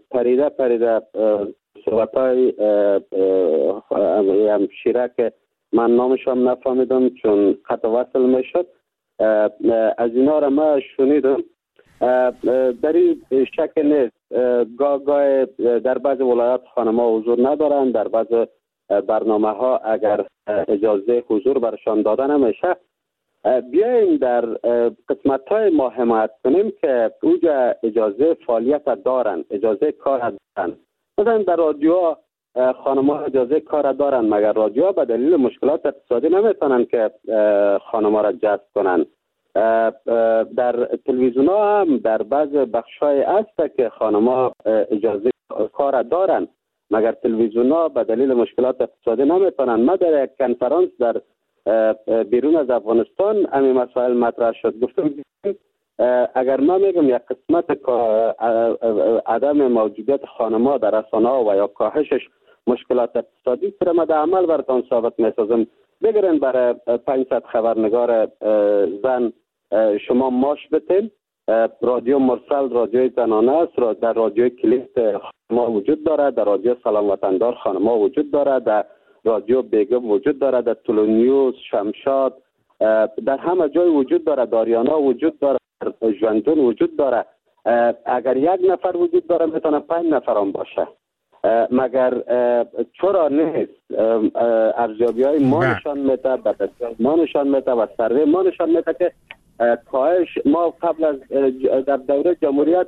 پریده صحبت‌های همشیره که من نامش هم نفهمیدم چون قطع وصل میشد. از اینا را ما شنیدم. در این شک نیست، گاه در بعض ولایات خانم‌ها حضور ندارند، در بعض برنامه ها اگر اجازه حضور برشان داده نمیشه. بیاییم در قسمت های ما حمایت کنیم که اوجا اجازه فعالیت دارند، اجازه کار دارند. مثلا در رادیو خانم‌ها اجازه کار دارند، مگر رادیو به دلیل مشکلات اقتصادی نمیتونن که خانم‌ها را جذب کنند. در تلویزیون ها هم در بعض بخش‌های هست که خانم‌ها اجازه کار دارند، مگر تلویزیون ها به دلیل مشکلات اقتصادی نمیتونن. ما در یک کنفرانس در بیرون از افغانستان همین مسائل مطرح شد. گفتم اگر ما میگم یک قسمت عدم موجودیت خانم‌ها در رسانه‌ها و یا کاهشش مشکلات اقتصادی است، ما در عمل براتون ثابت میسازم. بگیرین برای 500 خبرنگار زن شما ماش بتین. رادیو مرسل رادیوی زنانه است، در رادیو کلیت خانم‌ها وجود دارد، در رادیو سلام وطندار خانم‌ها وجود دارد، در رادیو بیگم وجود دارد، در تلونیوز، شمشاد، در همه جای وجود دارد، داریانا وجود دارد، ژوندون وجود دارد. اگر یک نفر وجود داره میتونه 5 نفر هم باشه. مگر چرا نیست؟ ارزیابی های ما نشان میده، ما نشان میده و سروی ما نشان میده که کاهش ما قبل از در دوره جمهوریت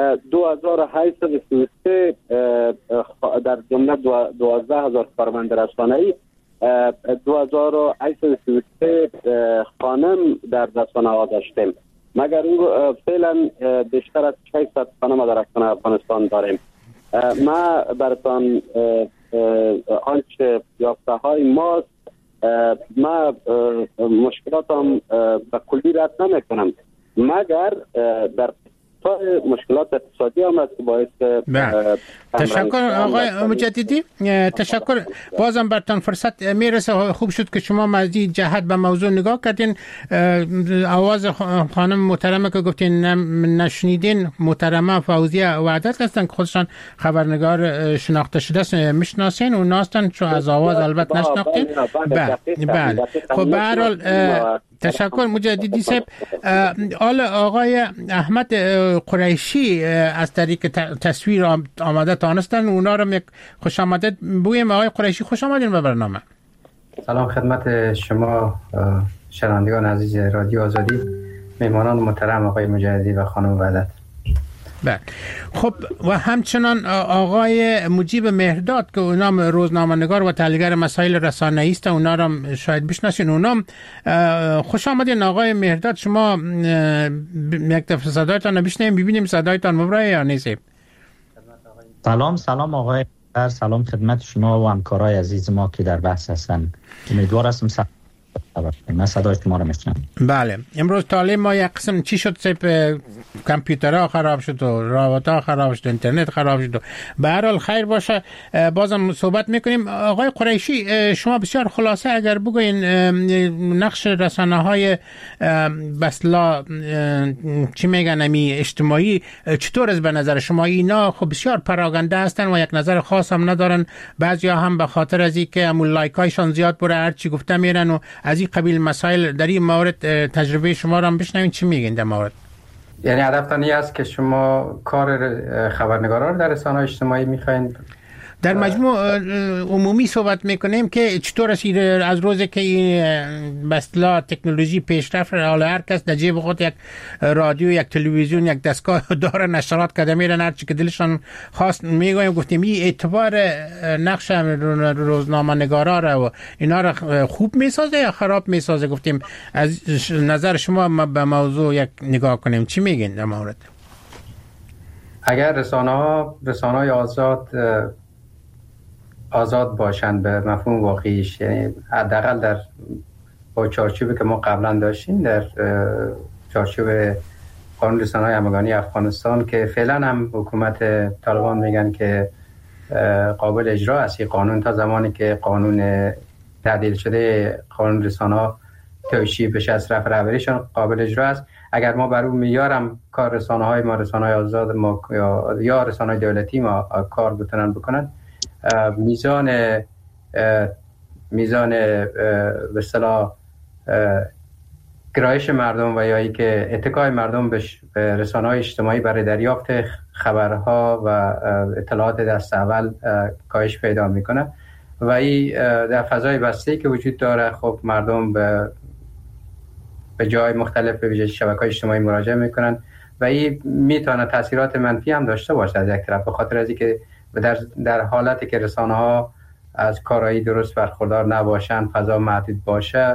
2833 در جمله 12000 کارمند رسانه‌ای 2833 خانم در رسانه ها داشتیم، مگر اون فعلا بیشتر از 600 خانم در رسانه افغانستان داریم. ما براتون آنچه یافته های ماست، ما مشکلاتم به کلی رد نمی کنم، مگر در مشکلات اقتصادی هم است که باعث تشکر آقای مجددی، تشکر. بازم برتان فرصت میرسه. خوب شد که شما از این جهت به موضوع نگاه کردین. آواز خانم محترمه که گفتین نشنیدین، محترمه فوزیه وعدت هستن که خودشان خبرنگار شناخته شده است، میشناسین و ناستن چون از آواز البته نشناختین. بله خب به هر حال تشکر مجددی صاحب. آقای احمد قریشی از طریق تصویر آمده تانستن، اونا رو یک خوش آمدید بگویم. آقای قریشی خوش آمدین به برنامه. سلام خدمت شما شنوندگان عزیز رادیو آزادی، میهمانان محترم آقای مجددی و خانم وعدت. بله خب و همچنان آقای مجیب مهرداد که اونام روزنامه‌نگار و تحلیلگر مسائل رسانه‌ای است، اونا رو شاید بشناسین. اونام خوش آمدین آقای مهرداد. شما یک دفعه صدایتان رو بشنویم ببینیم صدایتان مبرای یا نیست. سلام آقای، سلام خدمت شما و همکارای عزیز ما که در بحث هستن. امیدوار هستم من صدای شما رو میشنم. بله امروز تعلیم ما یک قسم چی شد؟ کامپیوترها خراب شد و رابطه خراب شد، اینترنت خراب شد. به هر حال خیر باشه، بازم صحبت میکنیم. آقای قریشی شما بسیار خلاصه اگر بگوین نقش رسانه‌های بسلا چی میگن اجتماعی چطور است به نظر شما؟ اینا خب بسیار پراگنده هستن و یک نظر خاص هم ندارن، بعضیا هم به خاطر از اینکه همون لایکایشان زیاد بره هر چی گفته میرن و از این قبیل مسائل. در این مورد تجربه شما رو هم بشنوین چی میگین در مورد. یعنی هدفتان این است که شما کار خبرنگارا رو در رسانه‌های اجتماعی میخواین؟ در مجموع عمومی صحبت میکنیم که چطور است از روزی که به اصطلاح تکنولوژی پیشرفت، حالا هر کس در جیب خود یک رادیو، یک تلویزیون، یک دستگاه داره، نشرات کرده میرن هر چی که دلشان خواست میگویم. گفتیم این اعتبار نقش روزنامه نگارا را و اینا را خوب میسازه یا خراب میسازه؟ گفتیم از نظر شما به موضوع یک نگاه کنیم، چی میگین در مورد؟ اگر رسانه‌های آزاد باشند به مفهوم واقعیش، یعنی حداقل در با چارچوبی که ما قبلا داشتیم، در چارچوب قانون رسانه‌های همگانی افغانستان که فعلا هم حکومت طالبان میگن که قابل اجرا است این قانون، تا زمانی که قانون تعدیل شده قانون رسانه‌ها توشیح بشه از طرف رهبریشان قابل اجرا است. اگر ما بر اون میارم کار رسانه‌های ما، رسانه‌های آزاد ما یا رسانه‌های دولتی ما کار بتونن بکنن، میزان میزان به اصطلاح گرایش مردم و یا اینکه اتکای مردم به رسانه‌های اجتماعی برای دریافت خبرها و اطلاعات دست اول کاهش پیدا میکنه و این در فضای بسته که وجود داره خب مردم به جای مختلف به ویژه شبکه‌های اجتماعی مراجعه میکنن و این میتونه تاثیرات منفی هم داشته باشه از یک طرف، به خاطر از اینکه در حالتی که رسانه‌ها از کارایی درست برخوردار نباشن، فضا محدود باشه،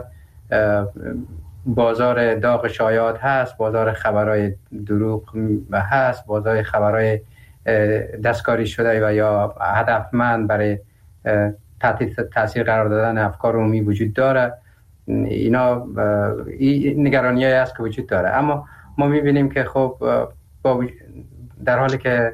بازار داغ شایعات هست، بازار خبرهای دروغ هست، بازار خبرهای دستکاری شده و یا هدفمند برای تاثیر قرار دادن افکار عمومی وجود داره. اینا نگرانی‌هایی است که وجود داره، اما ما می‌بینیم که خب در حالی که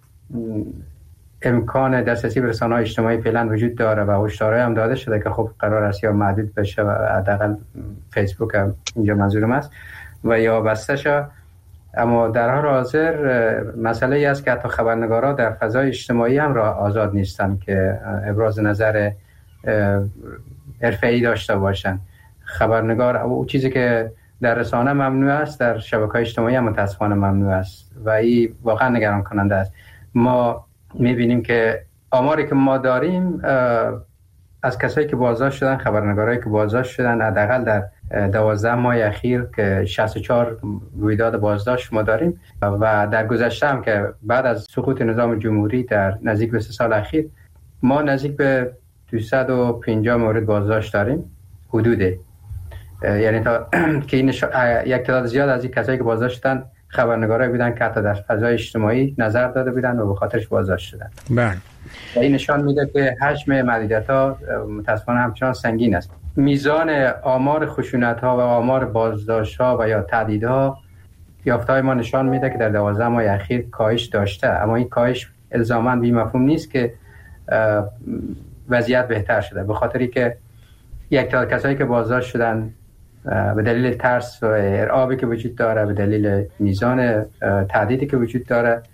امکان دسترسی به رسانه‌های اجتماعی فعلا وجود داره و هشدارهایی هم داده شده که خب قرار است یا محدود بشه و حداقل فیسبوک هم اینجا منظورم است و یا بسته شه، اما در حال حاضر مسئله ای است که حتی خبرنگارا در فضای اجتماعی هم را آزاد نیستن که ابراز نظر حرفه‌ای داشته باشن. خبرنگار او چیزی که در رسانه ممنوع است در شبکه‌های اجتماعی هم متأسفانه ممنوع است و این واقعا نگران کننده است. ما می‌بینیم که آماری که ما داریم از کسایی که بازداشت شدن، خبرنگارایی که بازداشت شدن، حداقل در 12 ماه اخیر که 64 رویداد بازداشت ما داریم و در گذشته هم که بعد از سقوط نظام جمهوری در نزدیک به 3 سال اخیر ما نزدیک به 250 مورد بازداشت داریم حدوده، یعنی تا که این یک تعداد زیاد از این کسایی که بازداشت شدن خبرنگارایی بودن که حتی در فضای اجتماعی نظر داده بودن و به خاطرش بازداشت شدن. بله. و این نشان میده که حجم محدودیت‌ها متأسفانه همچنان سنگین است. میزان آمار خشونت‌ها و آمار بازداشت‌ها و یا تهدیدها، یافته‌های ما نشان میده که در 12 ماه اخیر کاهش داشته، اما این کاهش الزاماً بی مفهوم نیست که وضعیت بهتر شده، به خاطری که یک تعداد کسایی که بازداشت شدن به دلیل ترس و ارعابی که وجود داره، به دلیل میزان تهدیدی که وجود داره،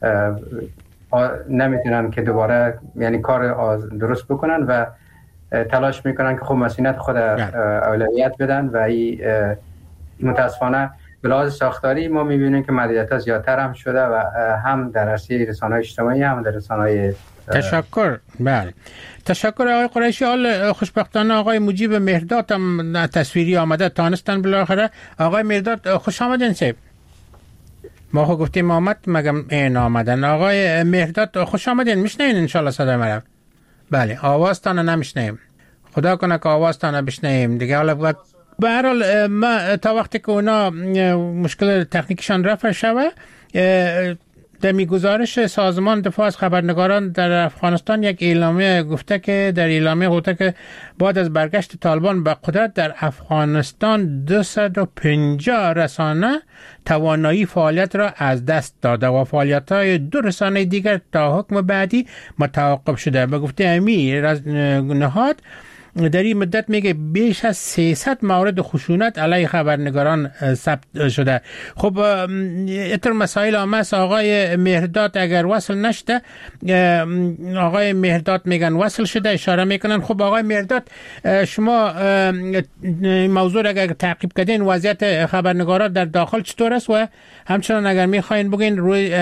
نمیتونن که دوباره یعنی کار درست بکنن و تلاش میکنن که خب مسئولیت خود اولویت بدن و این متاسفانه به لحاظ ساختاری ما میبینیم که محدودیت‌ها زیادتر هم شده و هم در عرصه رسانه‌های اجتماعی هم در رسانه‌های تشکر. بله تشکر آقای قریشی. حال خوشبختانه آقای مجیب مهرداد هم تصویری آمده، تانستن بالاخره. آقای مهرداد خوش آمدین. سیب ما خو گفتیم آمد مگم این آمدن. آقای مهرداد خوش آمدین. میشنین انشالله صدای مرا؟ بله آوازتان نمیشنیم، خدا کنه که آوازتان بشنیم دیگه. حالا به هر حال ما تا وقتی که اونا مشکل تکنیکشان رفع شوه، در میگزارش سازمان دفاع از خبرنگاران در افغانستان یک اعلامیه گفته که در اعلامیه گفته که بعد از برگشت طالبان به قدرت در افغانستان 250 رسانه توانایی فعالیت را از دست داده و فعالیت‌های 2 رسانه دیگر تا حکم بعدی متوقف شده. به گفته امیر از نهاد در این مدت میگه بیش از 300 مورد خشونت علیه خبرنگاران ثبت شده. خب اتر مسائل آمس آقای مهرداد اگر وصل نشده، آقای مهرداد میگن وصل شده، اشاره میکنن. خب آقای مهرداد شما موضوع اگر تعقیب کردین وضعیت خبرنگاران در داخل چطور است و همچنان اگر میخواین بگین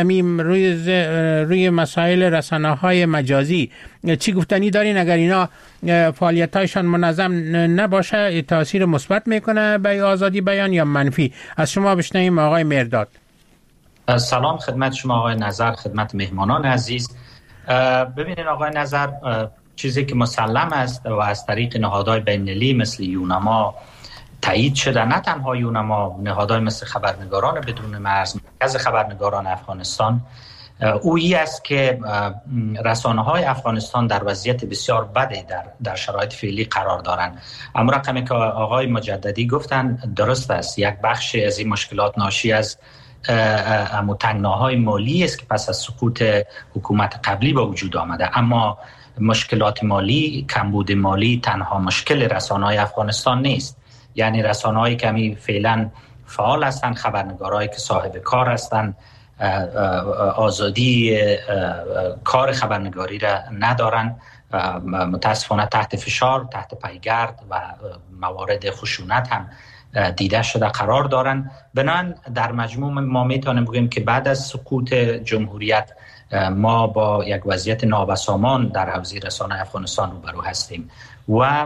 روی مسائل رسانه‌های مجازی چی گفتنی دارین؟ اگر اینا فعالیت‌هایشان منظم نباشه تاثیر مثبت میکنه به آزادی بیان یا منفی؟ از شما بشنویم آقای مهرداد. سلام خدمت شما آقای نظر، خدمت مهمانان عزیز. ببینید آقای نظر، چیزی که مسلم است و از طریق نهادهای بین‌المللی مثل یونما تایید شده، نه تنها یونما، نهادهای مثل خبرنگاران بدون مرز، مرکز خبرنگاران افغانستان، اویی است که رسانه‌های افغانستان در وضعیت بسیار بدی در شرایط فعلی قرار دارند. اما رقمی که آقای مجددی گفتن درست است، یک بخش از این مشکلات ناشی از تنگناهای مالی است که پس از سقوط حکومت قبلی به وجود آمده. اما مشکلات مالی، کمبود مالی تنها مشکل رسانه‌های افغانستان نیست. یعنی رسانه‌هایی که فعلا فعال هستند، خبرنگارایی که صاحب کار هستند، آزادی کار خبرنگاری را ندارن متاسفانه تحت فشار، تحت پیگرد و موارد خشونت هم دیده شده قرار دارن. بنابراین در مجموع ما میتونیم بگیم که بعد از سقوط جمهوریت ما با یک وضعیت نابسامان در حوزه رسانه افغانستان روبرو هستیم و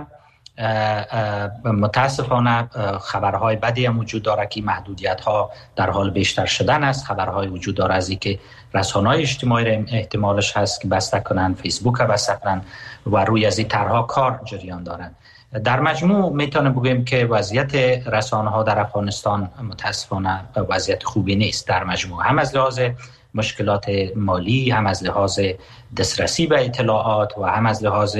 متاسفانه خبرهای بدی هم وجود داره که محدودیت ها در حال بیشتر شدن است. خبرهای وجود داره از اینکه رسانه‌های اجتماعی احتمالش هست که بسته کنن، فیسبوک بسته کنن و روی از این طرح‌ها کار جریان دارن. در مجموع میتونم بگویم که وضعیت رسانه‌ها در افغانستان متاسفانه وضعیت خوبی نیست. در مجموع هم از لحاظ مشکلات مالی، هم از لحاظ دسترسی به اطلاعات و هم از لحاظ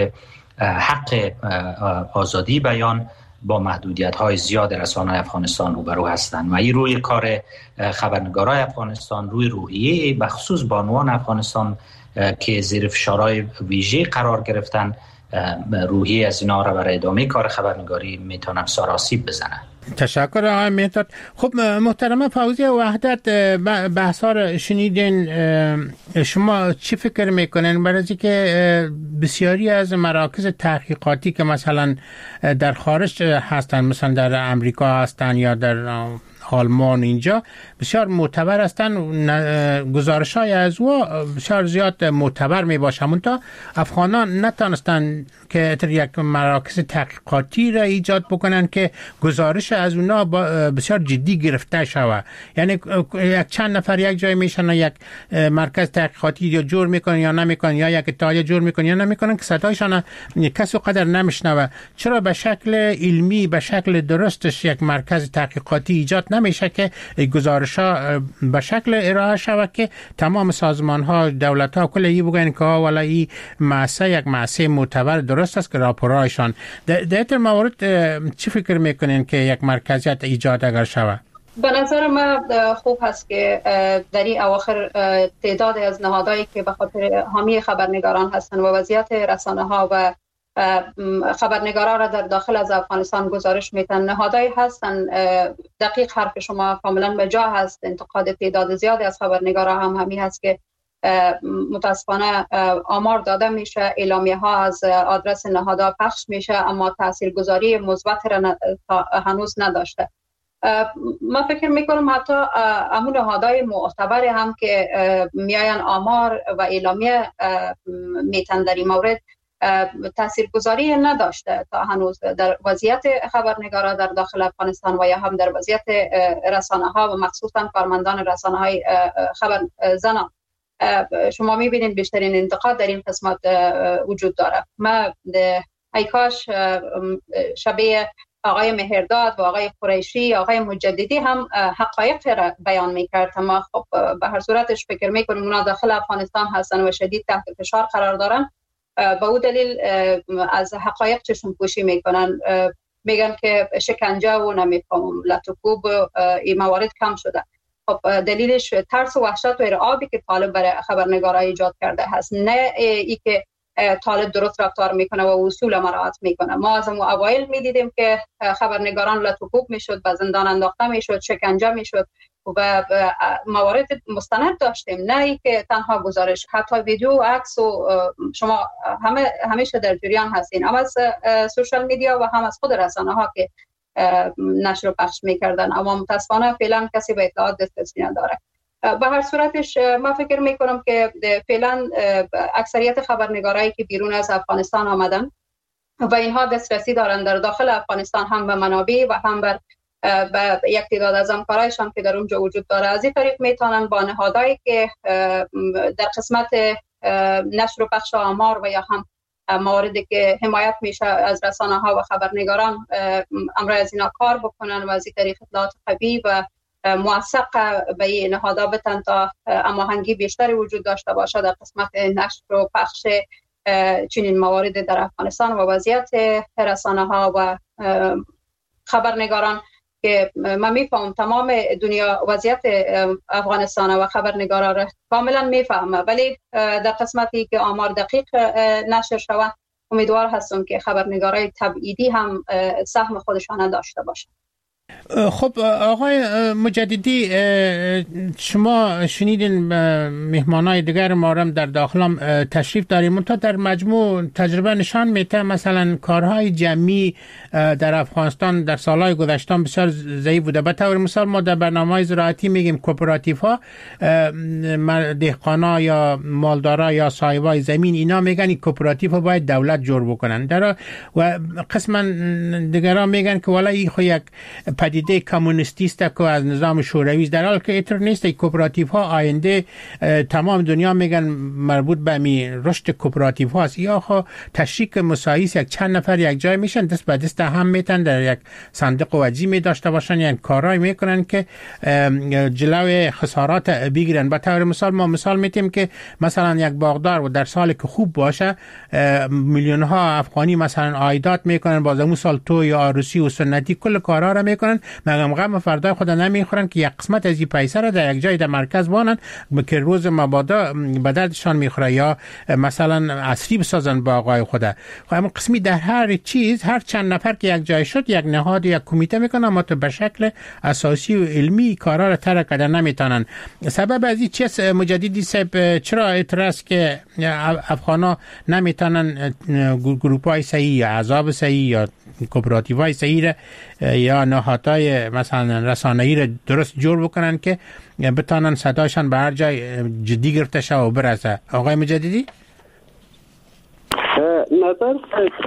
حق آزادی بیان با محدودیت‌های زیاد رسانه‌های افغانستان روبرو هستند و این روی کار خبرنگارای افغانستان، روی روحیه بخصوص بانوان افغانستان که زیر فشارهای ویژه قرار گرفتن، روحیه از اینا را برای ادامه کار خبرنگاری میتونم سرآسیب بزنن. تشکر آقای مهداد. خب محترم فوزیه وحدت، بحثا رو شنیدین، شما چی فکر میکنین برای که بسیاری از مراکز تحقیقاتی که مثلا در خارج هستن، مثلا در امریکا هستن یا در آلمان، اینجا بسیار معتبر هستن، گزارش های از او بسیار زیاد معتبر می باشه، منتها افغانان نتانستن که یک مراکز تحقیقاتی را ایجاد بکنن که گزارش از اونا بسیار جدی گرفته شود. یعنی یک چند نفر یک جای میشن یک مرکز تحقیقاتی یا جور میکنن یا نمیکنن، یا یک اتحادیه جور میکنن یا نمیکنن که صدایشان کسی قدر نمیشنوه. چرا به شکل علمی، به شکل درستش یک مرکز تحقیقاتی ایجاد نمیشه که گزارش ها به شکل ارائه شود که تمام سازمان ها، دولت ها کلی بگن که والا این معسه یک معسه معتبر درست است که راپورایشان در این موارد چی فکر میکنین که یک مرکزیت ایجاد اگر شود؟ به نظر من خوب هست که در این اواخر تعداد از نهادهایی که به خاطر حامی خبرنگاران هستند و وضعیت رسانه ها و خبرنگاران را در داخل از افغانستان گزارش میتن، نهادهایی هستند. دقیق حرف شما کاملا به جا هست. انتقاد تعداد زیادی از خبرنگاران هم همین هست که متاسفانه آمار داده میشه، اعلامیه ها از آدرس نهادها پخش میشه اما تاثیرگذاری مثبت را هنوز نداشته. من فکر میکنم حتی همون نهادهای معتبر هم که میاین آمار و اعلامیه میتن در این مورد تاثیرگذاری نداشته تا هنوز در وضعیت خبرنگاران در داخل افغانستان و یا هم در وضعیت رسانه ها و مخصوصا کارمندان رسانه های خبر زنان. شما میبینید بیشترین انتقاد در این قسمت وجود داره. من ای کاش شبیه آقای مهرداد و آقای قریشی، آقای مجددی هم حقایق را بیان میکرد، اما خب به هر صورتش فکر میکنیم اونا داخل افغانستان هستن و شدید تحت فشار قرار دارن. با او دلیل از حقایق چشم پوشی میکنن، میگن که شکنجه و نمیفهمم لطفوب این موارد کم شده. خب دلیلش ترس و وحشت و ارعابی که طالب برای خبرنگارا ایجاد کرده هست، نه ای که طالب درست رفتار میکنه و اصول مراعات میکنه. ما از اوایل میدیدیم که خبرنگاران لطفوب میشد، به زندان انداخته میشد، شکنجه میشد و موارد مستند داشتیم، نه ای که تنها گزارش، حتی ویدیو و عکس و شما همیشه در جریان هستین، هم از سوشال میدیا و هم از خود رسانه ها که نشر و پخش میکردن، اما متاسفانه فعلا کسی به اطلاعات دسترسی نداره. به هر صورتش من فکر میکنم که فعلا اکثریت خبرنگارایی که بیرون از افغانستان آمدن و اینها دسترسی دارن در داخل افغانستان هم به منابع و هم به یک تعداد از همکارایشان که در اونجا وجود داره، از این طریق میتونن با نهادهایی که در قسمت نشر و پخش آمار و یا هم مواردی که حمایت میشه از رسانه ها و خبرنگاران امرای از اینا کار بکنن و از این طریق اطلاعات قوی و موثق به این نهادها بتن تا هماهنگی بیشتری وجود داشته باشه در قسمت نشر و پخش چنین موارد در افغانستان و وضعیت رسانه ها و خبرنگاران که من میفهم تمام دنیا وضعیت افغانستان و خبرنگارا را کاملا میفهمه، ولی در قسمتی که آمار دقیق نشر شود امیدوار هستم که خبرنگارای تبعیدی هم سهم خودشان داشته باشند. خب آقای مجددی، شما شنیدین مهمانای دیگر ما هم در داخلم تشریف داریم، منتها در مجموع تجربه نشان میده مثلا کارهای جمعی در افغانستان در سالهای گذشته بسیار ضعیف بوده. به طور مثال ما در برنامه‌های زراعتی میگیم کوپراتیف ها، دهقانا یا مالدارا یا صاحبای زمین اینا میگن این کوپراتیف باید دولت جور بکنن، در و قسما دیگران میگن که والا این خو یک پدیده کمونیستی است که از نظام شوروی، در حالی که اینطور نیست. کوپراتیف ها آینده تمام دنیا میگن مربوط به می رشد کوپراتیف هاست. یا خو تشریک مساوی است، یک چند نفر یک جای میشن دست به دست هم میتن در یک صندوق وجی می داشته باشن، یعنی کارایی میکنن که جلوی خسارات بگیرن. به طور مثال ما مثال میتیم که مثلا یک باغدار و در سال که خوب باشه میلیون ها افغانی مثلا عایدات میکنن، باز اون سال تو یا عروسی و سنتی کل کارا را میکنن، مگم غم فردای خود نمیخورن که یک قسمت از این پیسه را در یک جای در مرکز بانن که روز مبادا به دردشان میخوره، یا مثلا عصری بسازن با آقای خود. خب اما قسمی در هر چیز هر چند نفر که یک جای شد یک نهاد یک کمیته میکنن، اما تو به شکل اساسی و علمی کارا را ترک کردن نمیتونن. سبب از این چیست مجددی صاحب؟ چرا اعتراض که افغانا نمیتونن گروپای صحیح یا احزاب صحیح یا کوپراتیفای صحیح یا نهادهای مثلا رسانه‌ای را درست جور بکنن که بتانن صداشان به هر جای جدی گرفته شه و برسه؟ آقای مجددی نظر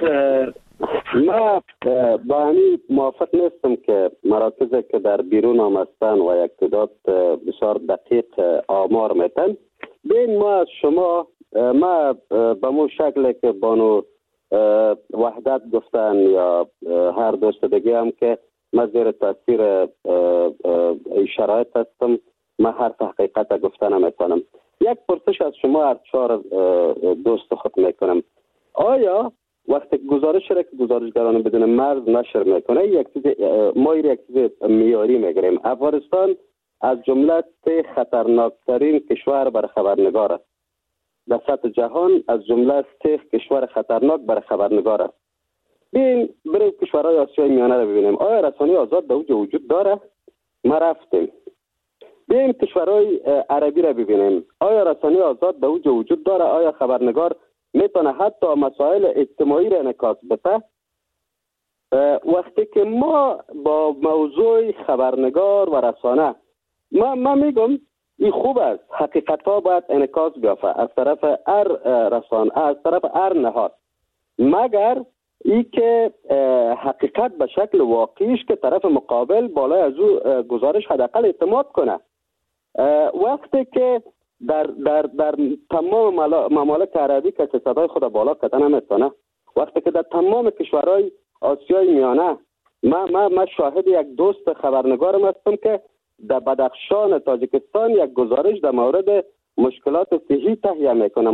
ما با همین موافق نیستم که مراکزی که در بیرون آمدن و یک تعداد بسیار دقیق آمار میتن بین ما از شما ما به مو شکل که بانو وحدت گفتن یا هر دوست دیگه هم که ما زیر تاثیر شرایط هستم، ما هر حقیقت گفتن نمیتونم. یک پرسش از شما هر 4 دوست خود میکنم، آیا وقتی گزارش را که گزارشگران بدون مرز نشر میکنه یک چیز ما یک چیز معیاری میگیریم؟ افغانستان از جمله خطرناکترین کشور برای خبرنگار است در سطح جهان، از جمله 3 کشور خطرناک برای خبرنگار است. بریم کشورهای آسیای میانه رو ببینیم، آیا رسانه آزاد در اونجا وجود داره؟ ما رفتیم. بریم کشورهای عربی رو ببینیم، آیا رسانه آزاد در اونجا وجود داره؟ آیا خبرنگار میتونه حتی مسائل اجتماعی را انعکاس بده؟ وقتی که ما با موضوع خبرنگار و رسانه ما میگم این خوب است، حقیقت ها باید انعکاس بیافته از طرف هر رسانه، از طرف هر نهاد، مگر ای که حقیقت به شکل واقعیش که طرف مقابل بالای از او گزارش حداقل اعتماد کنه. وقتی که در تمام ممالک عربی که صدای خود بالا کردن نمیتونه، وقتی که در تمام کشورهای آسیای میانه ما شاهد یک دوست خبرنگارم هستم که در بدخشان تاجیکستان یک گزارش در مورد مشکلات صحی تهیه میکنه،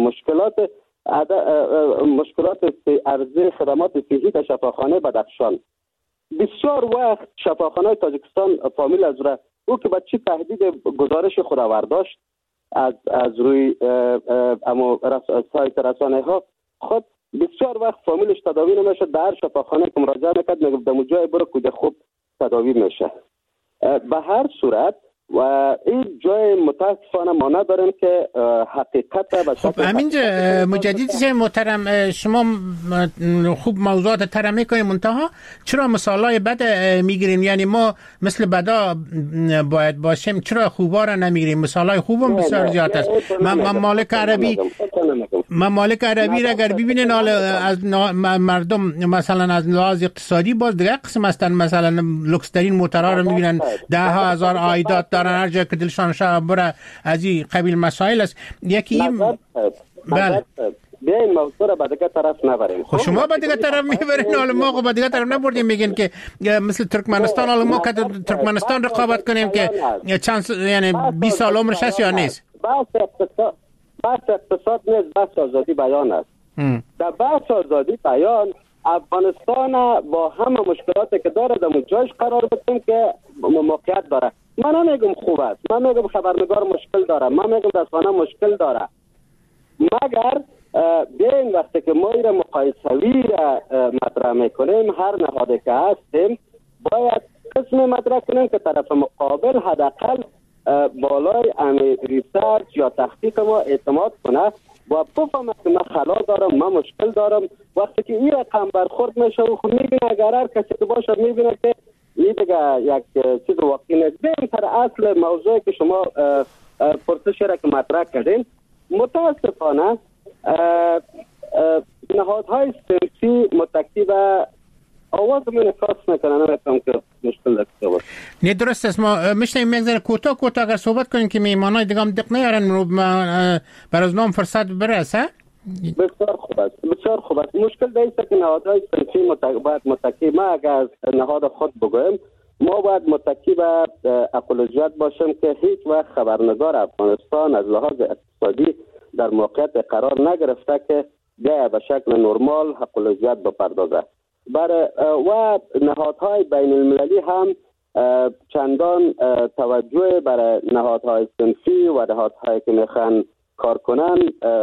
مشکلات عرضه خدمات صحی در شفاخانه بدخشان. بسیار وقت شفاخانه تاجیکستان فامیل از او که بچه تهدید گزارش خود آورداشت از روی سایت رسانه ها خود، بسیار وقت فامیلش تداوی نمیشه، در شفاخانه که مراجعه میکرد میگفت در جای برو کجا خوب تداوی میشه. به هر صورت و این جای متاسفانه ما نداریم که حقیقت به خب همینجا مجددی محترم شما خوب موضوعات تر میکنیم، منتها چرا مثالای بد میگیریم؟ یعنی ما مثل بدا باید باشیم، چرا خوبا را نمیگیریم؟ مثالای خوبم بسیار زیاد است. ممالک عربی را اگر ببینین از مردم مثلا از لحاظ اقتصادی باز دیگه قسم هستن، مثلا لوکس ترین موتورها رو میبینن، 10,000 عایدات دارن، هر جا که دلشان شاه بره از این قبیل مسائل است. یکی این بله بیا این موضوع را به دیگه طرف نبریم. خب شما به دیگه طرف میبرین، حالا ما به دیگه طرف نبردیم. میگین که مثل ترکمنستان، حالا ما که ترکمنستان رقابت کنیم که چند یعنی 20 سال عمرش هست یا نیست؟ بحث اقتصاد نیست، بحث آزادی بیان است. در بحث آزادی بیان افغانستان با همه مشکلاتی که داره در جایش قرار بدیم که موقعیت داره. من نمیگم خوب است، من میگم خبرنگار مشکل داره، من میگم رسانه مشکل داره، مگر بیاین وقتی که ما این مقایسوی را مطرح میکنیم هر نهادی که هستیم باید قسم مطرح کنیم که طرف مقابل حداقل بالای ریسرچ یا تحقیق ما اعتماد کنه و بفهمه که من خلا دارم، من مشکل دارم. وقتی که این رقم برخورد میشه و خود میبینه اگر هر کسی که باشه میبینه که این دیگه یک چیز واقعی نیست. بریم سر اصل موضوعی که شما پرسش را که مطرح کردین. متاسفانه نهادهای صنفی متکی و آواز من احساس نکنه، نمیتونم که مشکل داشته باشه. نه درست است. ما میشنیم یک ذره کوتاه اگر صحبت کنیم که میهمانای دیگه هم دق نیارن رو برای نام فرصت برسه. بسیار خوب است، بسیار خوب است. مشکل دیست که نهادهای صنفی باید متکی، ما اگر از نهاد خود بگویم ما باید متکی به اکولوژیات باشیم که هیچ وقت خبرنگار افغانستان از لحاظ اقتصادی در موقعیت قرار نگرفته که گه به شکل نرمال اکولوژیات بپردازه. و نهادهای بین المللی هم چندان توجه برای نهادهای صنفی و نهادهایی که میخوان کار کنن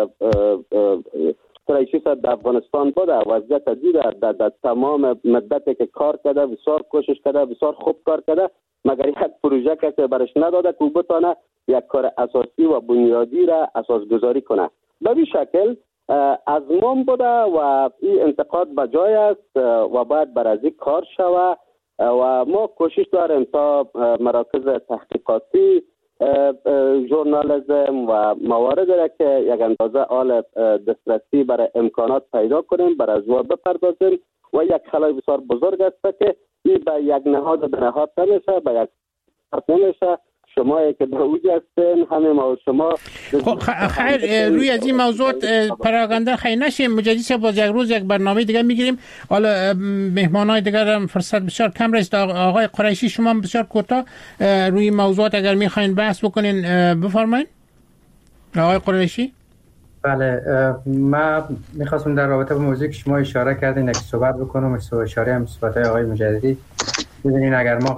رئیس در افغانستان بوده. وضعیت دیده در تمام مدتی که کار کرده بسیار کوشش کرده، بسیار خوب کار کرده، مگر یک پروژه کسی برش نداده که بتونه یک کار اساسی و بنیادی را اساس گذاری کنه. به این شکل ازمون بوده و این انتقاد به جای است و باید بر از این کار شود و ما کوشش داریم تا مراکز تحقیقاتی، ژورنالیسم و مواردی را که یک اندازه آل دسترسی برای امکانات پیدا کنیم برای از او بپردازیم و یک خلای بسیار بزرگ است که این به یک نهاد به نهاد نمیشه، به یک فرد نمیشه. شما که در اوج هستین همه ما و شما خیر روی از این موضوع پراگنده خیلی نشیم. مجدد باز یک روز یک برنامه دیگه میگیریم. حالا مهمانای دیگر هم فرصت بسیار کم رسید. آقای قریشی شما بسیار کوتاه روی موضوعات اگر میخواین بحث بکنین بفرمایید. آقای قریشی. بله، من میخواستم در رابطه با موضوعی که شما اشاره کردین یک صحبت بکنم. اشاره هم صحبت‌های آقای مجددی. ببینین اگر ما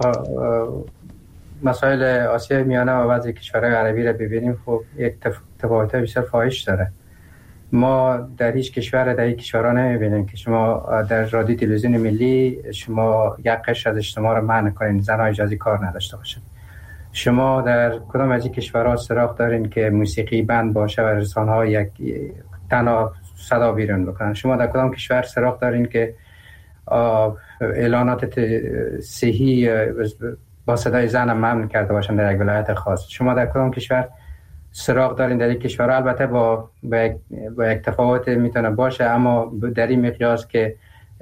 مسائل آسیای میانه و بعضی کشورهای عربی را ببینیم، خب یک تفاوت‌های بسیار فاحش داره. ما در هیچ کشور در این کشورها نمیبینیم که شما در رادیو تلویزیون ملی شما یک قشر از اجتماع را منع کنین، زن‌ها اجازه کار نداشته باشن. شما در کدام از این کشورها سراغ دارین که موسیقی بند باشه و رسانه‌ها یک تنها صدا بیرون بکنن؟ شما در کدام کشور سراغ دارین که اعلانات صحی با صدای زن ممنوع کرده باشن در یک ولایت خاص؟ شما در کدام کشور سراغ دارین؟ در این کشورها البته با یک تفاوت میتونه باشه، اما در این مقیاس که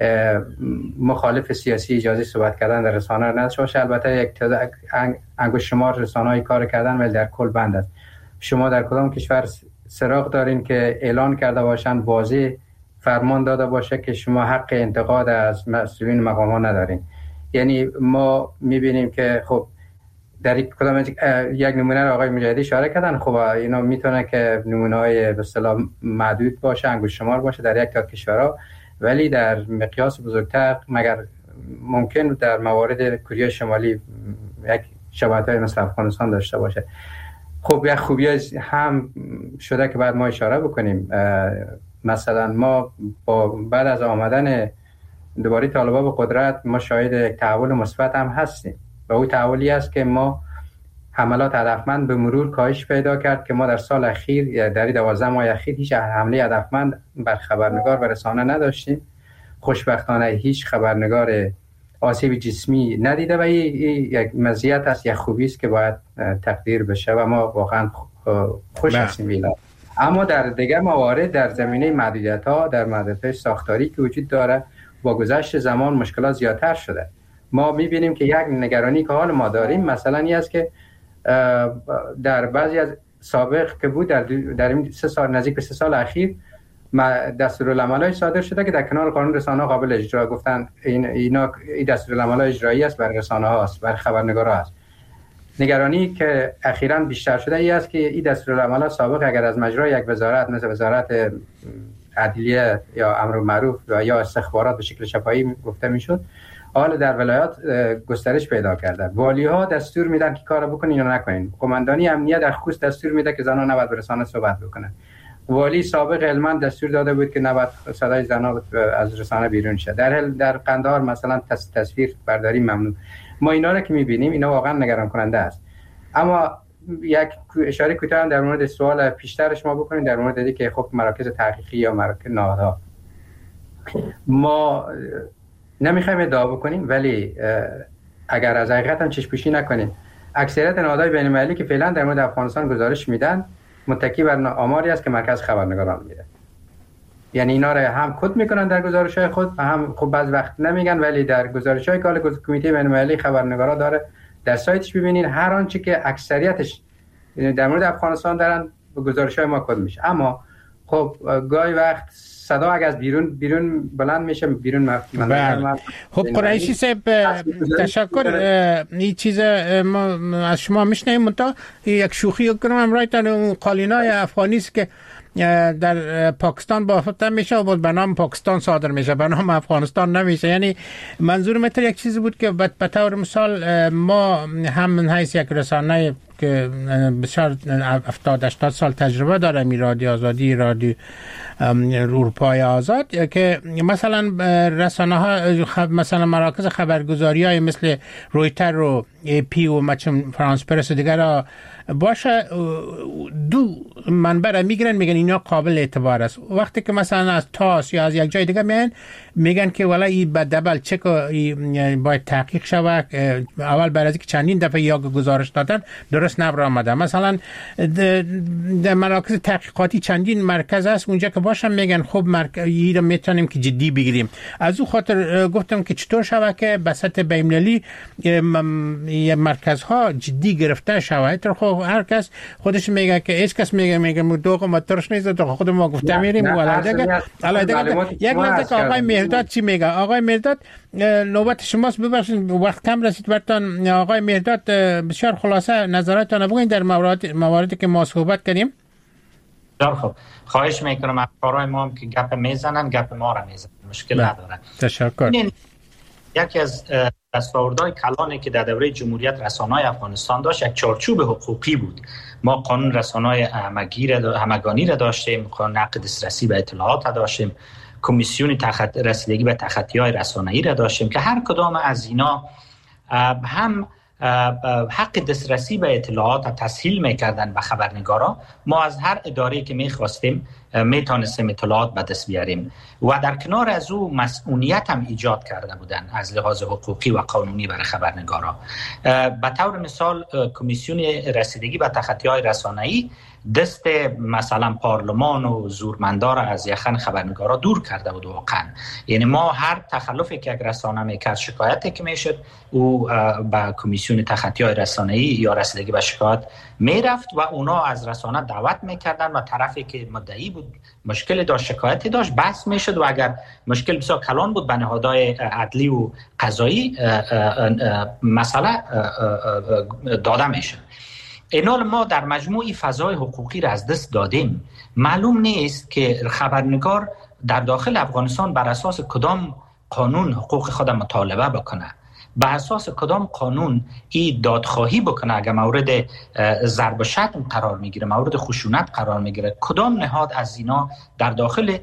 مخالف سیاسی اجازه صحبت کردن در رسانه نداشته باشه. البته یک انگشت شمار رسانه‌ای کار کردن ولی در کل بند است. شما در کدام کشور سراغ دارین که اعلان کرده باشن، واضح فرمان داده باشه که شما حق انتقاد از مسئولین مقامات ندارین؟ یعنی ما میبینیم که خب در کدام یک نمونه رو آقای مجددی اشاره کردن. خب اینا میتونه که نمونه‌های به اصطلاح محدود باشه، انگشت شمار باشه در یک تا کشورها، ولی در مقیاس بزرگتر مگر ممکن در موارد کره شمالی یک شباهت‌های مثل افغانستان داشته باشه. خب یک خوبی هم شده که بعد ما اشاره بکنیم. مثلا ما بعد از آمدن دوباره طالبان به قدرت ما شاهد یک تحول مثبت هم هستیم و اون تحولی است که ما حملات هدفمند به مرور کاهش پیدا کرد که ما در سال اخیر یا در 12 ماه اخیر هیچ حمله هدفمند بر خبرنگار و رسانه نداشتیم. خوشبختانه هیچ خبرنگار آسیب جسمی ندیده و یک مزیت است، یک خوبی است که باید تقدیر بشه و ما واقعا خوش هستیم. اما در دیگر موارد در زمینه محدودیت‌ها، در محدودیت‌های ساختاری که وجود داره، با گذشت زمان مشکلات زیادتر شده. ما می‌بینیم که یک نگرانی که حال ما داریم مثلا این است که در بعضی از سابق که بود در این 3 سال نزدیک به 3 سال اخیر دستورالعمل‌های صادر شده که در کنار قانون رسانه‌ها قابل اجرا، گفتن این دستورالعمل اجرایی است، برای رسانه‌ها است، برای خبرنگارا است. نگرانی که اخیراً بیشتر شده ای است که این دستورالعمل‌ها سابق اگر از مجرای یک وزارت مثل وزارت عدلیه یا امر معروف و یا استخبارات به شکل شفاهی گفته میشد، حالا در ولایات گسترش پیدا کرده. والی‌ها دستور میدن که کارو بکنین یا نکنین. قماندانی امنیت در خصوص دستور میده که زنان نباید به رسانه صحبت بکنن. والی سابق علما دستور داده بود که نباید صدای زنان از رسانه بیرون شه. در قندهار مثلا تصویر برداری ممنوع. ما اینا رو که می‌بینیم اینا واقعا نگران کننده است. اما یک اشاره کوتاه در مورد سوال پیشترش ما بکنیم در مورد اینکه خب مراکز تحقیقی یا مراکز نهادها ما نمیخوایم ادعا بکنیم، ولی اگر از حقیقت هم چشم‌پوشی نکنیم اکثریت نهادهای بین‌المللی که فعلا در مورد افغانستان گزارش میدن متکی بر آماری است که مرکز خبرنگاران میده. یعنی اینا را هم کد میکنن در گزارش‌های خود، هم خب بعض وقت نمیگن، ولی در گزارش‌های کمیته بین‌المللی خبرنگارا داره، در سایتش ببینین هر آنچه که اکثریتش در مورد افغانستان دارن به گزارش‌های ما کد میشه. اما خب گاهی وقت صدا اگه از بیرون بلند میشه بیرون خب قریشی صاحب تشکر. این چیز ما از شما میشنیم منتها یک شوخی کنم امرایتان قالینای افغانی است که در پاکستان بافته میشه و به نام پاکستان صادر میشه، به نام افغانستان نمیشه. یعنی منظور متر یک چیزی بود که به طور مثال ما هم من حیث یک رسانه که بسیار 70-80 سال تجربه داره می رادیو آزادی، رادیو اروپای آزاد، که مثلا رسانه ها مثلا مراکز خبرگزاری های مثل رویتر و ای پی و مچم فرانس پرس و دیگر باشه دو منبع میگن اینا قابل اعتبار است. وقتی که مثلا از تاس یا از یک جای دیگه میگن که والا این به دبل چک باید تحقیق شود، اول بعد از اینکه چندین دفعه یا گزارش دادن درست نبر آمده. مثلا در مراکز تحقیقاتی چندین مرکز است اونجا که باشن میگن خب این رو میتونیم که جدی بگیریم. از اون خاطر گفتم که چطور شود که به سطح بین‌المللی مرکزها جدی گرفته شود. خب هر کس خودش میگه که هیچ کس میگه دو مترش نیست، تو خود ما گفته میریم والا دیگه. یک لحظه آقای مهرداد چی میگه؟ آقای مهرداد نوبت شماست، ببخشید وقت کم رسید براتون. آقای مهرداد بسیار خلاصه نظراتتون بگین در مواردی که ما صحبت کردیم. خب خواهش میکنم افکارای ما هم که گپ میزنن گپ ما را میزنن، مشکل نداره. تشکر. یکی از دستاوردهای کلانی که در دوره جمهوریت رسانه‌های افغانستان داشت یک چارچوب حقوقی بود. ما قانون رسانه‌های همگانی را داشتیم، قانون حق دسترسی به اطلاعات را داشتیم، کمیسیون رسیدگی به تخطی‌های رسانه‌ای را داشتیم که هر کدام از اینا هم حق دسترسی به اطلاعات را تسهیل می‌کردن به خبرنگارا. ما از هر اداره‌ای که می‌خواستیم میتونستیم اطلاعات به دست بیاریم و در کنار از او مسئولیت هم ایجاد کرده بودن از لحاظ حقوقی و قانونی برای خبرنگارا. به طور مثال کمیسیون رسیدگی به تخطی‌های رسانه‌ای دست مثلا پارلمان و زورمندار از یخن خبرنگارا دور کرده بود واقعا. یعنی ما هر تخلفی که یک رسانه میکرد، شکایتی که میشد، او به کمیسیون تخطی‌های رسانه‌ای یا رسیدگی به شکایت میرفت و اونا از رسانه دعوت میکردن و طرفی که مدعی بود مشکل داشت، شکایتی داشت، بحث میشد و اگر مشکل بسیار کلان بود به نهادهای عدلی و قضایی مسئله داده میشد. اینال ما در مجموعی فضای حقوقی را از دست دادیم. معلوم نیست که خبرنگار در داخل افغانستان بر اساس کدام قانون حقوق خود مطالبه بکنه، به اساس کدام قانون این دادخواهی بکنه اگر مورد ضرب و شتم قرار میگیره، مورد خشونت قرار میگیره. کدام نهاد از اینا در داخل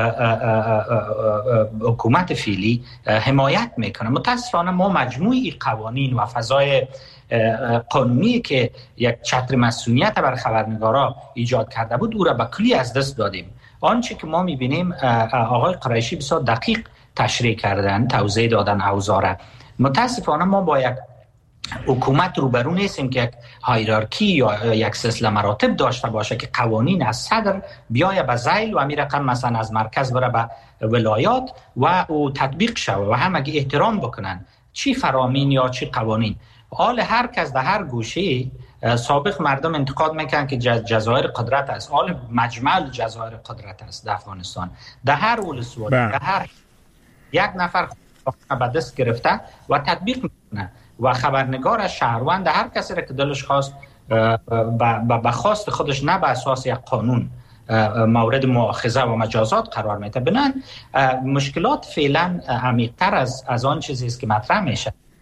حکومت فعلی حمایت میکنه؟ متاسفانه ما مجموعی قوانین و فضای قانونی که یک چتر مسئولیت بر خبرنگارا ایجاد کرده بود او را به کلی از دست دادیم. آنچه که ما میبینیم آقای قریشی بسیار دقیق تشریح کردن، توضیح دادن اوضاع. متاسفانه ما با یک حکومت روبرو نیستیم که یک هایرارکی یا یک سلسله مراتب داشته باشه که قوانین از صدر بیایه به ذیل و امیر رقم مثلا از مرکز بره به ولایات و او تطبیق شوه و همگی احترام بکنن چی فرامین یا چی قوانین. حال هر کس در هر گوشه سابق مردم انتقاد میکنن که جزایر قدرت است، حال مجمع جزایر قدرت است در افغانستان. در هر ولسوالی در هر یک نفر به دست گرفته و تطبیق میکنه و خبرنگار از شهروند هر کسی را که دلش خواست به خواست خودش نه به اساس یک قانون مورد مؤاخذه و مجازات قرار میده. بنابراین مشکلات فعلا عمیق‌تر از آن چیزی است که مطرح میشه.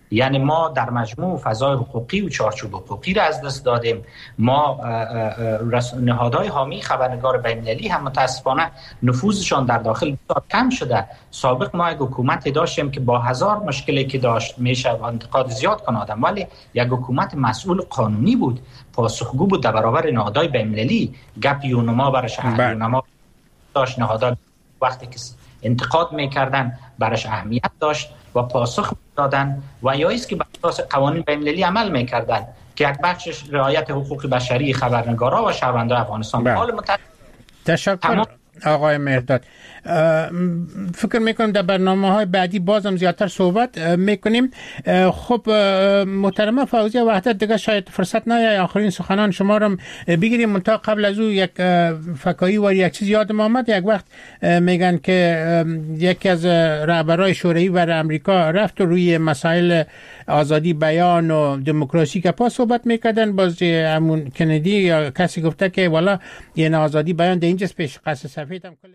یعنی ما در مجموع فضای حقوقی و چارچوب حقوقی را از دست دادیم. ما نهادهای حامی خبرنگار بین‌المللی هم متاسفانه نفوذشان در داخل بسیار کم شده. سابق ما یک حکومت داشتیم که با هزار مشکلی که داشت میشه انتقاد زیاد کنه آدم، ولی یک حکومت مسئول قانونی بود، پاسخگو بود در برابر نهادهای بین‌المللی. گپ یونما برش یونما داشت، نهادها وقتی که انتقاد میکردن برش اهمیت داشت و پاسخ دادن و یا است که بر اساس قوانین بین‌المللی عمل میکردن که یک بخشش رعایت حقوق بشری خبرنگارا و شهروندان افغانستان. حال تشکر آقای مهرداد. فکر میکنم در برنامه‌های بعدی بازم زیادتر صحبت میکنیم. خب محترمه فوزیه وحدت، دیگه شاید فرصت نیاید آخرین سخنان شما رو بگیریم، منتها قبل از او یک فکایی و یک چیز یادم آمد. یک وقت میگن که یکی از رهبرای شوروی و امریکا رفت و روی مسائل آزادی بیان و دموکراسی که پا صحبت میکردن، باز همون کندی یا کسی گفته که والا این آزادی بیان در اینجاست پیش قصد سفید هم